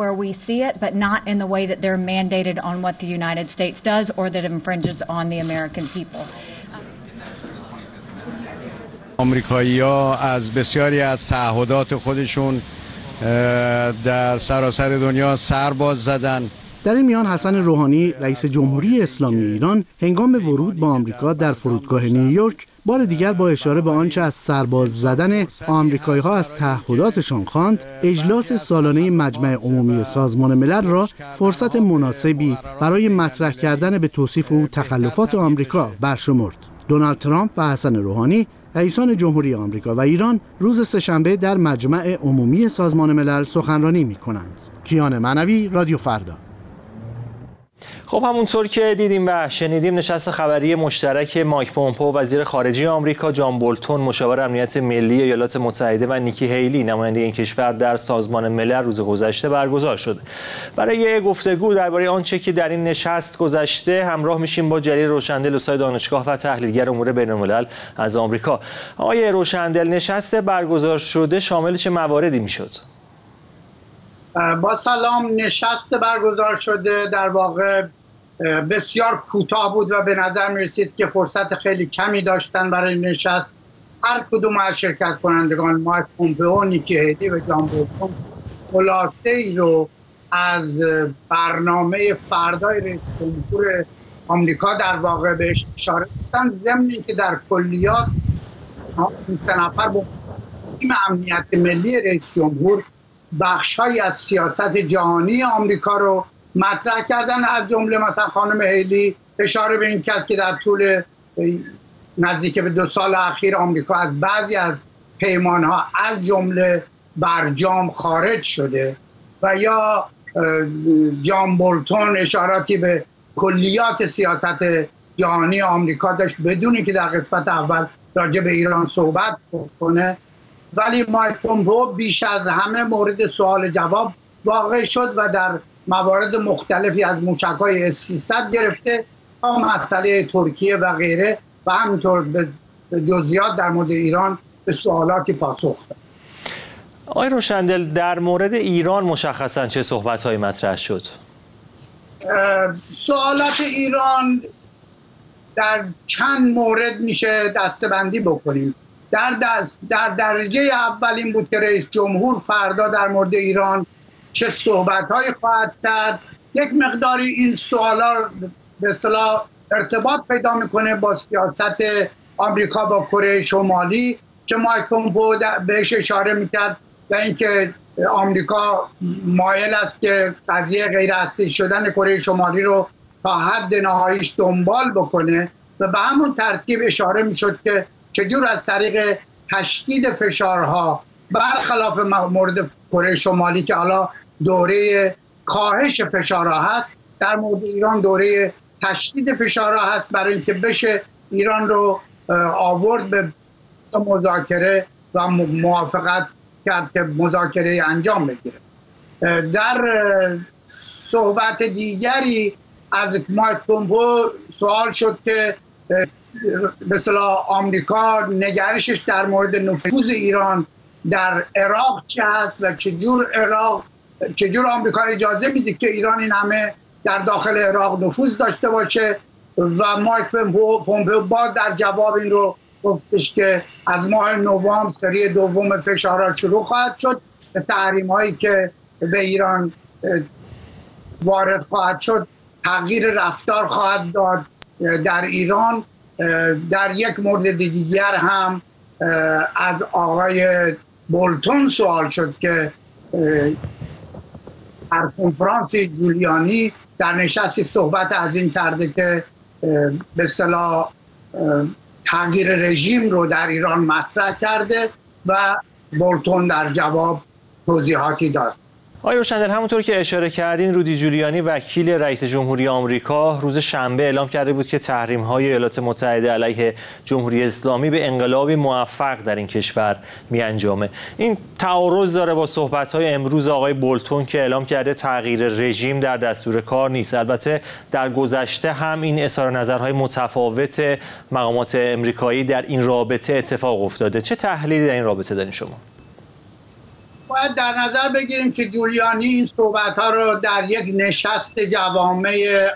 آمریکایی‌ها از بسیاری از تعهدات خودشون در سراسر دنیا سر باز زدن. در این میان حسن روحانی رئیس جمهوری اسلامی ایران هنگام ورود به آمریکا در فرودگاه نیویورک بار دیگر با اشاره به آنچه از سرباز زدن آمریکایی‌ها از تعهداتشان خواند، اجلاس سالانه مجمع عمومی سازمان ملل را فرصت مناسبی برای مطرح کردن به توصیف او تخلفات آمریکا برشمرد. دونالد ترامپ و حسن روحانی رئیسان جمهوری آمریکا و ایران روز سه‌شنبه در مجمع عمومی سازمان ملل سخنرانی می‌کنند. کیان معنوی، رادیو فردا. خب همونطور که دیدیم و شنیدیم، نشست خبری مشترک مایک پومپئو وزیر خارجه آمریکا، جان بولتون مشاور امنیت ملی ایالات متحده و نیکی هیلی نماینده این کشور در سازمان ملل روز گذشته برگزار شد. برای گفتگو درباره آنچه که در این نشست گذشته همراه میشیم با جلیل روشندل، استاد دانشگاه و تحلیلگر امور بین‌الملل از آمریکا. آقای روشندل، نشست برگزار شده شامل چه مواردی میشد؟ با سلام. نشست برگزار شده در واقع بسیار کوتاه بود و به نظر می رسید که فرصت خیلی کمی داشتن برای نشست. هر کدوم از شرکت کنندگان، مایک پومپئو، نیکی هیلی و جان بولتون، خلاصه ای رو از برنامه فردای رئیس جمهور آمریکا در واقع بهش اشاره کردن، ضمن اینکه در کلیات این سه نفر با تیم امنیت ملی رئیس جمهور بخش‌هایی از سیاست جهانی آمریکا رو مطرح کردن. از جمله مثلا خانم هیلی اشاره به این کرد که در طول نزدیک به دو سال اخیر آمریکا از بعضی از پیمان‌ها از جمله برجام خارج شده و یا جان بولتون اشاراتی به کلیات سیاست جهانی آمریکا داشت بدون اینکه در قسمت اول راجع به ایران صحبت کنه. ولی مایک پومپئو بیش از همه مورد سوال جواب واقع شد و در موارد مختلفی از موشک‌های اس سیصد گرفته تا مسئله ترکیه و غیره و همینطور به جزئیات در مورد ایران به سوالاتی پاسخ داد. آقای روشندل، در مورد ایران مشخصاً چه صحبت‌هایی مطرح شد؟ سوالات ایران در چند مورد میشه دسته‌بندی بکنیم. در دست در درجه اول این بود که رئیس جمهور فردا در مورد ایران چه صحبت‌هایی خواهد کرد. یک مقداری این سوالا به اصطلاح ارتباط پیدا میکنه با سیاست آمریکا با کره شمالی که مایک پومپئو بهش اشاره میکرد و اینکه آمریکا مایل است که قضیه غیر هسته‌ای شدن کره شمالی رو تا حد نهاییش دنبال بکنه و به همون ترتیب اشاره میشد که چجور از طریق تشدید فشارها برخلاف مورد کره شمالی که حالا دوره کاهش فشارها هست، در مورد ایران دوره تشدید فشارها هست برای اینکه بشه ایران رو آورد به مذاکره و موافقت کرد که مذاکره انجام بگیره. در صحبت دیگری از مایک پومپئو سوال شد که به اصطلاح آمریکا نگرشش در مورد نفوذ ایران در عراق چه هست و چجور عراق چجور آمریکا اجازه میده که ایران این همه در داخل عراق نفوذ داشته باشه و مایک پومپئو باز در جواب این رو گفتش که از ماه نوامبر سری دوم فشارها شروع خواهد شد، تحریم هایی که به ایران وارد خواهد شد تغییر رفتار خواهد داد در ایران. در یک مورد دیگر هم از آقای بولتون سوال شد که در کنفرانس جولیانی در نشستی صحبت از این کرده که به اصطلاح تغییر رژیم رو در ایران مطرح کرده و بولتون در جواب توضیحاتی داد. آقای روشندل، همونطور که اشاره کردین، رودی جولیانی وکیل رئیس جمهوری آمریکا روز شنبه اعلام کرده بود که تحریم‌های ایالات متحده علیه جمهوری اسلامی به انقلابی موفق در این کشور می‌انجامه. این تعارض داره با صحبت‌های امروز آقای بولتون که اعلام کرده تغییر رژیم در دستور کار نیست. البته در گذشته هم این اظهار نظرهای متفاوت مقامات امریکایی در این رابطه اتفاق افتاده. چه تحلیلی در این رابطه دارین شما؟ باید در نظر بگیریم که جولیانی این صحبت‌ها رو در یک نشست جوامع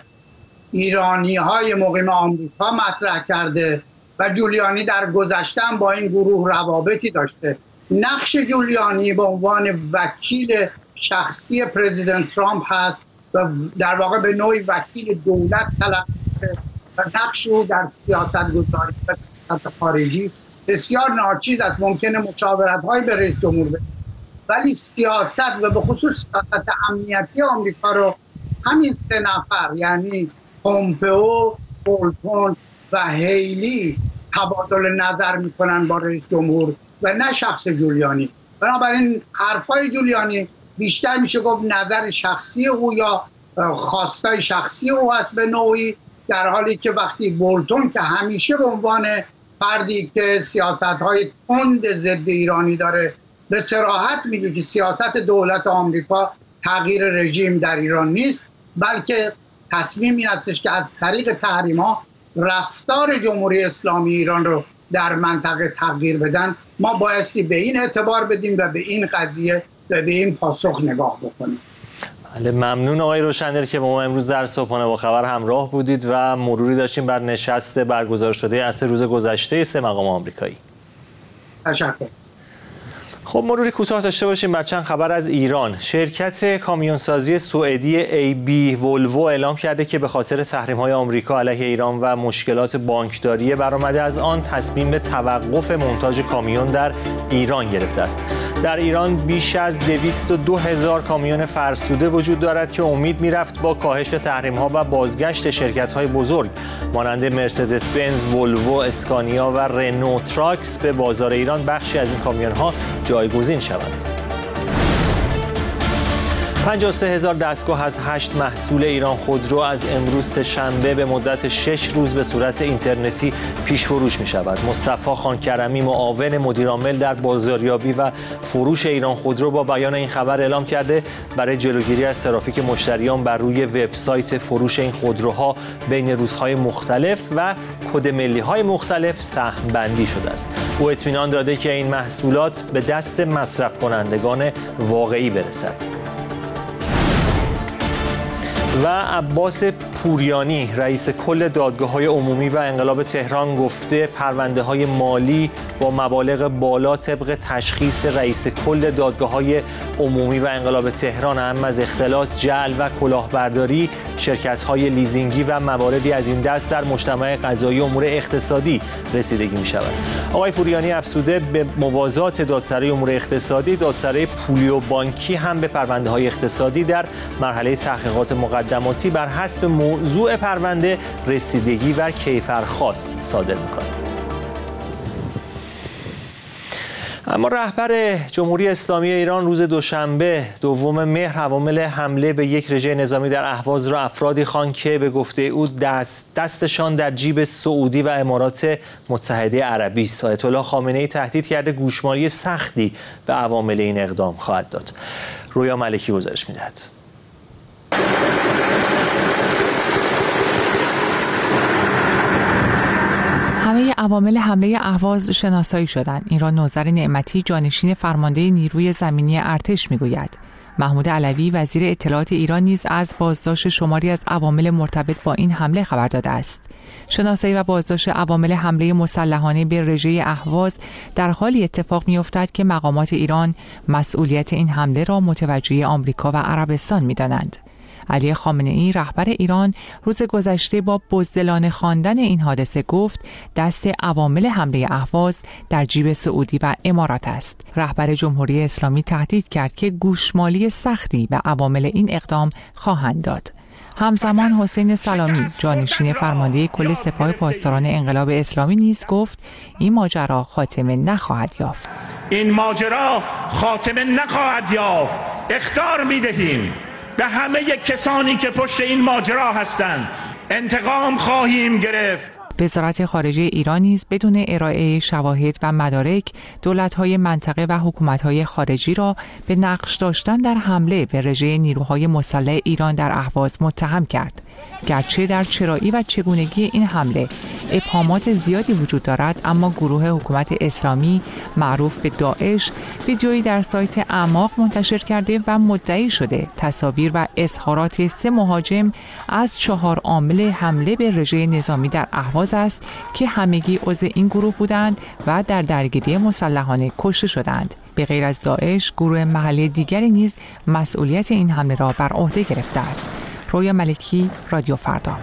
ایرانی‌های مقیم آمریکا مطرح کرده و جولیانی در گذشته هم با این گروه روابطی داشته. نقش جولیانی به عنوان وکیل شخصی پرزیدنت ترامپ هست و در واقع به نوعی وکیل دولت تلقی و نقش او در سیاست‌گذاری و سیاست خارجی بسیار ناچیز است. ممکنه مشاورت‌هایی به رئیس جمهور بده، ولی سیاست و به خصوص سیاست امنیتی آمریکا رو همین سه نفر یعنی پومپئو، بولتون و هیلی تبادل نظر میکنن با رئیس جمهور و نه شخص جولیانی. بنابراین حرفای جولیانی بیشتر میشه گفت نظر شخصی او یا خواستای شخصی او است به نوعی، در حالی که وقتی بولتون که همیشه به عنوان فردی که سیاست‌های تند ضد ایرانی داره به صراحت میگه که سیاست دولت آمریکا تغییر رژیم در ایران نیست، بلکه تصمیم این استش که از طریق تحریم‌ها رفتار جمهوری اسلامی ایران رو در منطقه تغییر بدن. ما بایستی به این اعتبار بدیم و به این قضیه و به این پاسخ نگاه بکنیم. بله، ممنون آقای روشندل که با ما امروز در صبحانه با خبر همراه بودید و مروری داشتیم بر نشست برگزار شده از روز گذشته سه مقام آمریکایی. تشکر. خب مروری کوتاه داشته باشیم بر چند خبر از ایران. شرکت کامیونسازی سوئدی ای بی ولوو اعلام کرده که به خاطر تحریم‌های آمریکا علیه ایران و مشکلات بانکداری برآمده از آن تصمیم به توقف مونتاژ کامیون در ایران گرفته است. در ایران بیش از دویست و دو هزار کامیون فرسوده وجود دارد که امید می‌رفت با کاهش تحریم‌ها و بازگشت شرکت‌های بزرگ مانند مرسدس بنز، ولوو، اسکانیا و رنو تراکس به بازار ایران بخشی از این کامیون‌ها جایگزین شوند. پنجاه و سه هزار دستگاه از هشت محصول ایران خودرو از امروز سه‌شنبه به مدت شش روز به صورت اینترنتی پیش فروش می شود. مصطفی خانکرمی معاون مدیرعامل در بازاریابی و فروش ایران خودرو با بیان این خبر اعلام کرده برای جلوگیری از ترافیک مشتریان بر روی وبسایت فروش این خودروها بین روزهای مختلف و کد ملی‌های مختلف سهم بندی شده است. او اطمینان داده که این محصولات به دست مصرف کنندگان واقعی برسد. و عباس پوریانی رئیس کل دادگاه‌های عمومی و انقلاب تهران گفته پرونده‌های مالی با مبالغ بالا طبق تشخیص رئیس کل دادگاه‌های عمومی و انقلاب تهران اهم از اختلاس، جعل و کلاهبرداری، شرکت‌های لیزینگی و مواردی از این دست در مجتمع قضایی امور اقتصادی رسیدگی می‌شود. آقای پوریانی افزوده به موازات دادسرای امور اقتصادی، دادسرای پولی و بانکی هم به پرونده‌های اقتصادی در مرحله تحقیقات مقدماتی بر حسب موضوع پرونده رسیدگی و کیفرخواست صادر می‌کند. اما رهبر جمهوری اسلامی ایران روز دوشنبه دوم مهر عوامل حمله به یک رژه نظامی در اهواز را افرادی خواند که به گفته او دست دستشان در جیب سعودی و امارات متحده عربی است. آیت الله خامنه‌ای تهدید کرده گوشمالی سختی به عوامل این اقدام خواهد داد. رویا ملکی گزارش می‌دهد. همه عوامل حمله اهواز شناسایی شدند. این را نوذر نعمتی جانشین فرمانده نیروی زمینی ارتش میگوید. محمود علوی وزیر اطلاعات ایران نیز از بازداشت شماری از عوامل مرتبط با این حمله خبر داده است. شناسایی و بازداشت عوامل حمله مسلحانه به رژه اهواز در حالی اتفاق می‌افتد که مقامات ایران مسئولیت این حمله را متوجه آمریکا و عربستان می‌دانند. علی خامنه‌ای رهبر ایران روز گذشته با بزدلانه خواندن این حادثه گفت دست عوامل حمله اهواز در جیب سعودی و امارات است. رهبر جمهوری اسلامی تهدید کرد که گوشمالی سختی به عوامل این اقدام خواهند داد. همزمان حسین سلامی جانشین فرمانده کل سپاه پاسداران انقلاب اسلامی نیز گفت این ماجرا خاتمه نخواهد یافت. این ماجرا خاتمه نخواهد یافت اخطار می‌دهیم به همه کسانی که پشت این ماجرا هستند. انتقام خواهیم گرفت. وزارت خارجه ایران نیز بدون ارائه شواهد و مدارک دولت‌های منطقه و حکومت‌های خارجی را به نقش داشتن در حمله به رژه نیروهای مسلح ایران در اهواز متهم کرد. گرچه در چرایی و چگونگی این حمله ابهامات زیادی وجود دارد، اما گروه حکومت اسلامی معروف به داعش ویدیویی در سایت اعماق منتشر کرده و مدعی شده تصاویر و اظهارات سه مهاجم از چهار عامل حمله به رژه نظامی در اهواز است که همگی عضو این گروه بودند و در درگیری مسلحانه کشته شدند. به غیر از داعش، گروه محلی دیگری نیز مسئولیت این حمله را بر عهده گرفته است. رویا ملکی، رادیو فردا.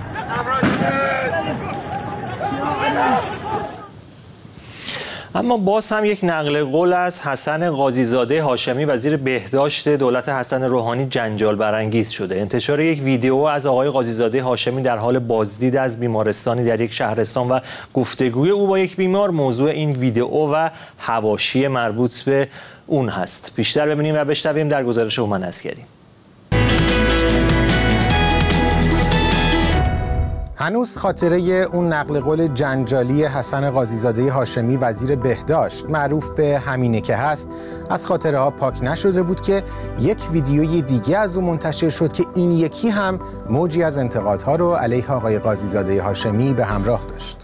اما باز هم یک نقل قول از حسن قاضی‌زاده هاشمی وزیر بهداشت دولت حسن روحانی جنجال برانگیز شده. انتشار یک ویدیو از آقای قاضی‌زاده هاشمی در حال بازدید از بیمارستانی در یک شهرستان و گفتگوی او با یک بیمار موضوع این ویدیو و حواشی مربوط به اون هست. بیشتر ببینیم و بشنویم در گزارش هومن عسکری. هنوز خاطره اون نقل قول جنجالی حسن قاضی‌زاده هاشمی وزیر بهداشت معروف به همینه که هست از خاطره ها پاک نشده بود که یک ویدیوی دیگه از اون منتشر شد که این یکی هم موجی از انتقادها رو علیه آقای قاضی‌زاده هاشمی به همراه داشت.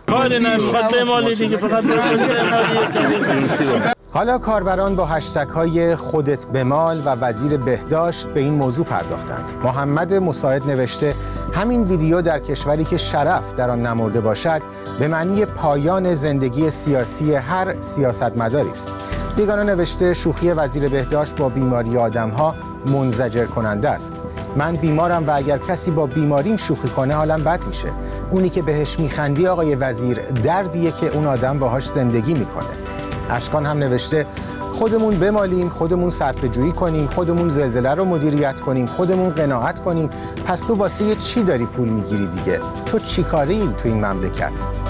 حالا کاربران با هشتگ های خودت بمال و وزیر بهداشت به این موضوع پرداختند. محمد مساعد نوشته همین ویدیو در کشوری که شرف در آن نمرده باشد به معنی پایان زندگی سیاسی هر سیاستمداری است. یگانه نوشته شوخی وزیر بهداشت با بیماری آدم‌ها منزجر کننده است. من بیمارم و اگر کسی با بیماریم شوخی کنه حالم بد میشه. اونی که بهش میخندی آقای وزیر دردیه که اون آدم باهاش زندگی میکنه. اشکان هم نوشته خودمون بمالیم، خودمون صرفه جویی کنیم، خودمون زلزله رو مدیریت کنیم، خودمون قناعت کنیم. پس تو واسه چی داری پول میگیری دیگه؟ تو چی کاری تو این مملکت؟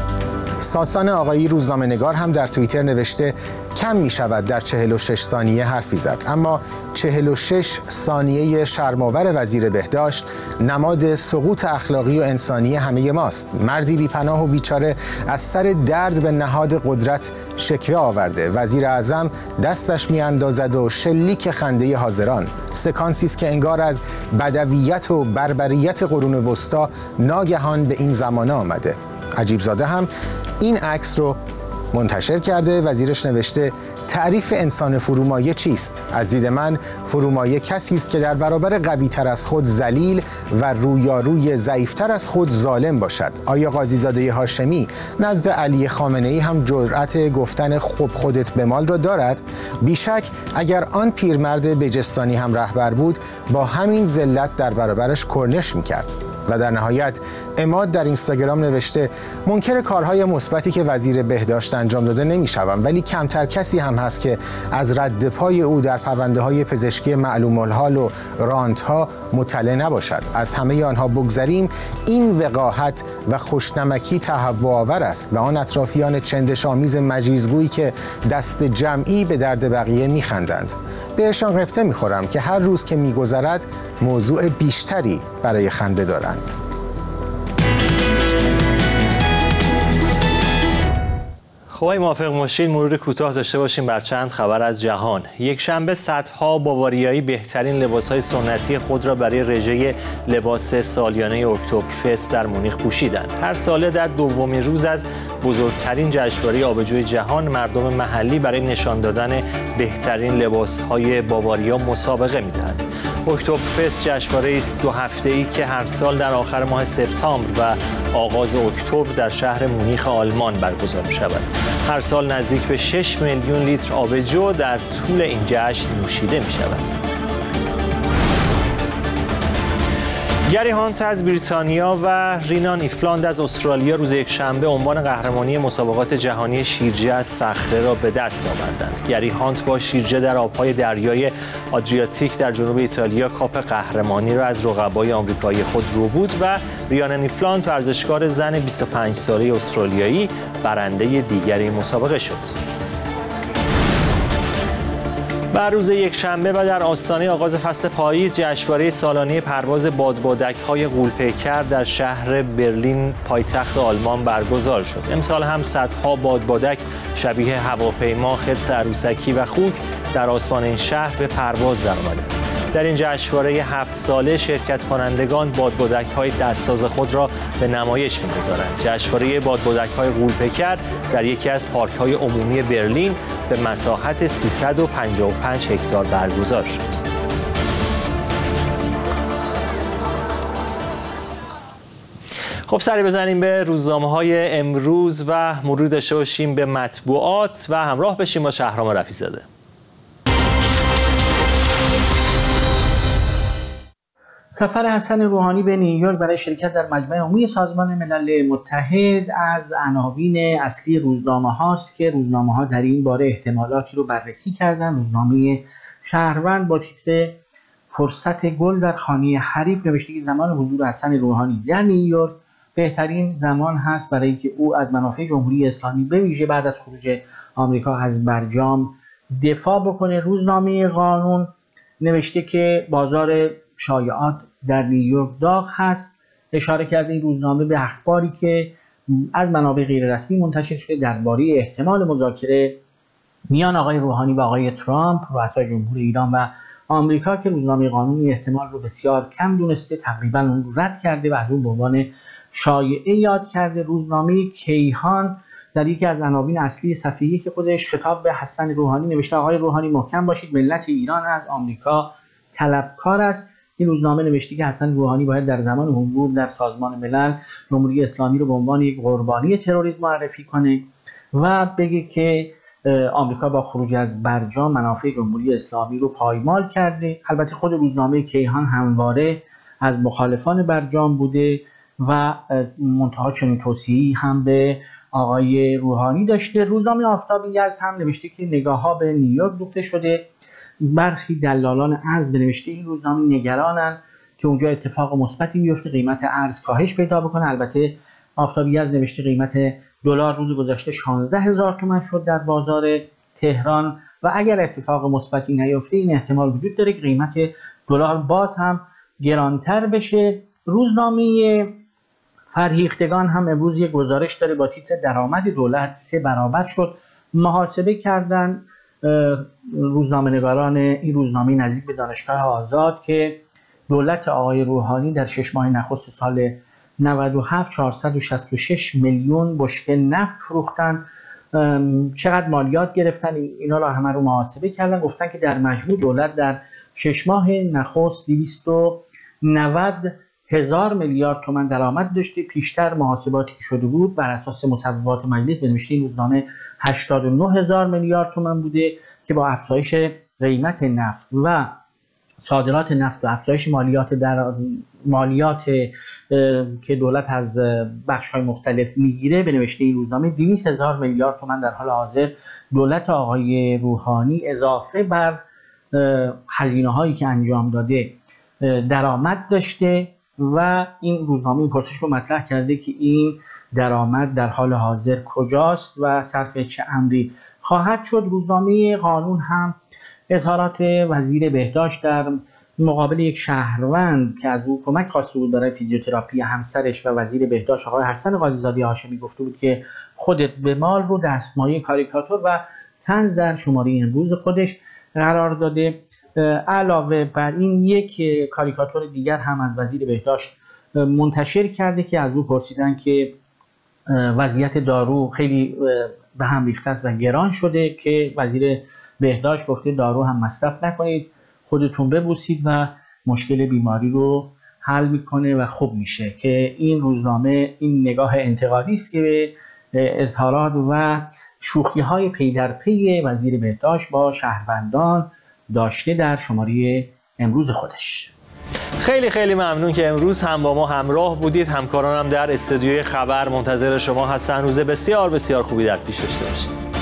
ساسان آقایی روزنامه‌نگار هم در توییتر نوشته کم می شود در چهل و شش ثانیه حرفی زد، اما چهل و شش ثانیه شرم‌آور وزیر بهداشت نماد سقوط اخلاقی و انسانی همه ماست. مردی بی‌پناه و بیچاره از سر درد به نهاد قدرت شکوه آورده. وزیر اعظم دستش میاندازد و شلیک خنده حاضران. سکانسی است که انگار از بدویت و بربریت قرون وسطا ناگهان به این زمانه آمده. عجیبزاده هم این عکس رو منتشر کرده. وزیرش نوشته تعریف انسان فرومایه چیست؟ از دید من فرومایه کسی است که در برابر قوی تر از خود ذلیل و رویاروی ضعیفتر از خود ظالم باشد. آیا قاضی‌زاده هاشمی نزد علی خامنه‌ای هم جرأت گفتن خب خودت بمال را دارد؟ بیشک اگر آن پیرمرد بجستانی هم رهبر بود با همین ذلت در برابرش کرنش می‌کرد. و در نهایت عماد در اینستاگرام نوشته منکر کارهای مثبتی که وزیر بهداشت انجام داده نمی‌شوم، ولی کمتر کسی هم هست که از رد پای او در پرونده‌های پزشکی معلوم الحال و رانت‌ها مطلع نباشد. از همه آنها بگذریم، این وقاحت و خوشنمکی تهوع‌آور است و آن اطرافیان چندش‌آمیز مجیزگویی که دست جمعی به درد بقیه می‌خندند. بهشان غبطه می‌خورم که هر روز که می‌گذرد موضوع بیشتری برای خنده دارند. خب موافق باشید مرور کوتاه داشته باشیم بر چند خبر از جهان. یک شنبه صدها باواریایی بهترین لباس‌های سنتی خود را برای رژه لباس سالیانه اکتبرفست در مونیخ پوشیدند. هر ساله در دومین روز از بزرگترین جشنواره آبجوی جهان مردم محلی برای نشان دادن بهترین لباس‌های باواریا مسابقه می‌دهند. اکتبرفست جشنواره است دو هفته‌ای که هر سال در آخر ماه سپتامبر و آغاز اکتبر در شهر مونیخ آلمان برگزار می‌شود. هر سال نزدیک به شش میلیون لیتر آبجو در طول این جشن نوشیده می‌شود. گری هانت از بریتانیا و رینان ایفلاند از استرالیا روز یکشنبه عنوان قهرمانی مسابقات جهانی شیرجه از صخره را به دست آوردند. گری هانت با شیرجه در آبهای دریای آدریاتیک در جنوب ایتالیا کاپ قهرمانی را از رقبای آمریکایی خود رو بود و ریانن ایفلاند ورزشکار زن بیست و پنج ساله استرالیایی برنده دیگر این مسابقه شد. بر روز یکشنبه و در آستانه آغاز فصل پاییز جشنواره سالانه پرواز بادبادک‌های غول‌پیکر در شهر برلین پایتخت آلمان برگزار شد. امسال هم صدها بادبادک شبیه هواپیما، خرس عروسکی و خوک در آسمان این شهر به پرواز درآمدند. در این جشنواره هفت ساله شرکت کنندگان بادبادک‌های دستساز خود را به نمایش می‌گذارند. جشنواره بادبادک‌های غول‌پیکر در یکی از پارک‌های عمومی برلین به مساحت سیصد و پنجاه و پنج هکتار برگزار شد. خب سری بزنیم به روزنامه‌های امروز و مرور داشته باشیم به مطبوعات و همراه بشیم با شهرام رفیع‌زاده. سفر حسن روحانی به نیویورک برای شرکت در مجمع عمومی سازمان ملل متحد از عناوین اصلی روزنامه هاست که روزنامه ها در این باره احتمالاتی رو بررسی کردن. روزنامه شهروند با تیتر فرصت گل در خانه حریف نوشته که زمان حضور حسن روحانی در نیویورک بهترین زمان هست برای اینکه او از منافع جمهوری اسلامی به ویژه بعد از خروج آمریکا از برجام دفاع بکنه. روزنامه قانون نوشته که بازار شایعات در نیویورک داغ هست. اشاره کرده این روزنامه به اخباری که از منابع غیررسمی منتشر شده درباره احتمال مذاکره میان آقای روحانی و آقای ترامپ رؤسای جمهور ایران و آمریکا که روزنامه قانون احتمال رو بسیار کم دونسته، تقریبا اون رو رد کرده و از اون به عنوان شایعه یاد کرده. روزنامه کیهان در یکی از عناوین اصلی صفحه‌ای که خودش خطاب به حسن روحانی نوشته آقای روحانی محکم باشید، ملت ایران از آمریکا طلبکار است. این روزنامه نوشته که حسن روحانی باید در زمان حضور در سازمان ملل جمهوری اسلامی رو به عنوان یک قربانی تروریسم معرفی کنه و بگه که آمریکا با خروج از برجام منافع جمهوری اسلامی رو پایمال کرده. البته خود روزنامه کیهان همواره از مخالفان برجام بوده و منتها چنین توصیه‌ای هم به آقای روحانی داشته. روزنامه آفتاب یزد هم نوشته که نگاه‌ها به نیویورک دوخته شده. برخی دلالان ارز به نوشته این روزنامه نگرانن که اونجا اتفاق مثبتی میفته، قیمت ارز کاهش پیدا بکنه. البته آفتابی از نوشته قیمت دلار روز گذشته شانزده هزار تومان شد در بازار تهران و اگر اتفاق مثبتی نیفته این احتمال وجود داره که قیمت دلار باز هم گرانتر بشه. روزنامه فرهیختگان هم امروز یک گزارش داره با تیتر درآمد دولت سه برابر شد. محاسبه کردن روزنامه‌نگاران این روزنامه نزدیک به دانشگاه آزاد که دولت آقای روحانی در شش ماه نخست سال نود و هفت چهارصد و شصت و شش میلیون بشکه نفت فروختن. چقدر مالیات گرفتن اینا رو همه رو محاسبه کردن، گفتن که در مجموع دولت در شش ماه نخست دویست و نود هزار میلیارد تومان درآمد داشته. پیشتر محاسباتی که شده بود بر اساس مصوبات مجلس به نوشته این روزنامه هشتاد و نه هزار میلیارد تومان بوده که با افزایش قیمت نفت و صادرات نفت و افزایش مالیات در مالیات که دولت از بخش‌های مختلف میگیره به نوشته این روزنامه دویست هزار میلیارد تومان در حال حاضر دولت آقای روحانی اضافه بر هزینه‌هایی که انجام داده درآمد داشته و این روزنامه این پرسش رو مطرح کرده که این درآمد در حال حاضر کجاست و صرف چه امری خواهد شد. روزنامه قانون هم اظهارات وزیر بهداشت در مقابل یک شهروند که از او کمک خواسته بود برای فیزیوتراپی همسرش و وزیر بهداشت آقای حسن قاضی‌زاده هاشمی گفته بود که خودت به مال رو دستمایه کاریکاتور و طنز در شماره امروز خودش قرار داده. علاوه بر این یک کاریکاتور دیگر هم از وزیر بهداشت منتشر کرده که از او پرسیدن که وضعیت دارو خیلی به هم ریخته است و گران شده که وزیر بهداشت گفته دارو هم مصرف نکنید، خودتون ببوسید و مشکل بیماری رو حل میکنه و خوب میشه. که این روزنامه این نگاه انتقادی است که به اظهارات و شوخی های پی در پی وزیر بهداشت با شهروندان داشته در شماره امروز خودش. خیلی خیلی ممنون که امروز هم با ما همراه بودید. همکارانم در استودیوی خبر منتظر شما هستن. روز بسیار بسیار خوبی در پیش داشته باشید.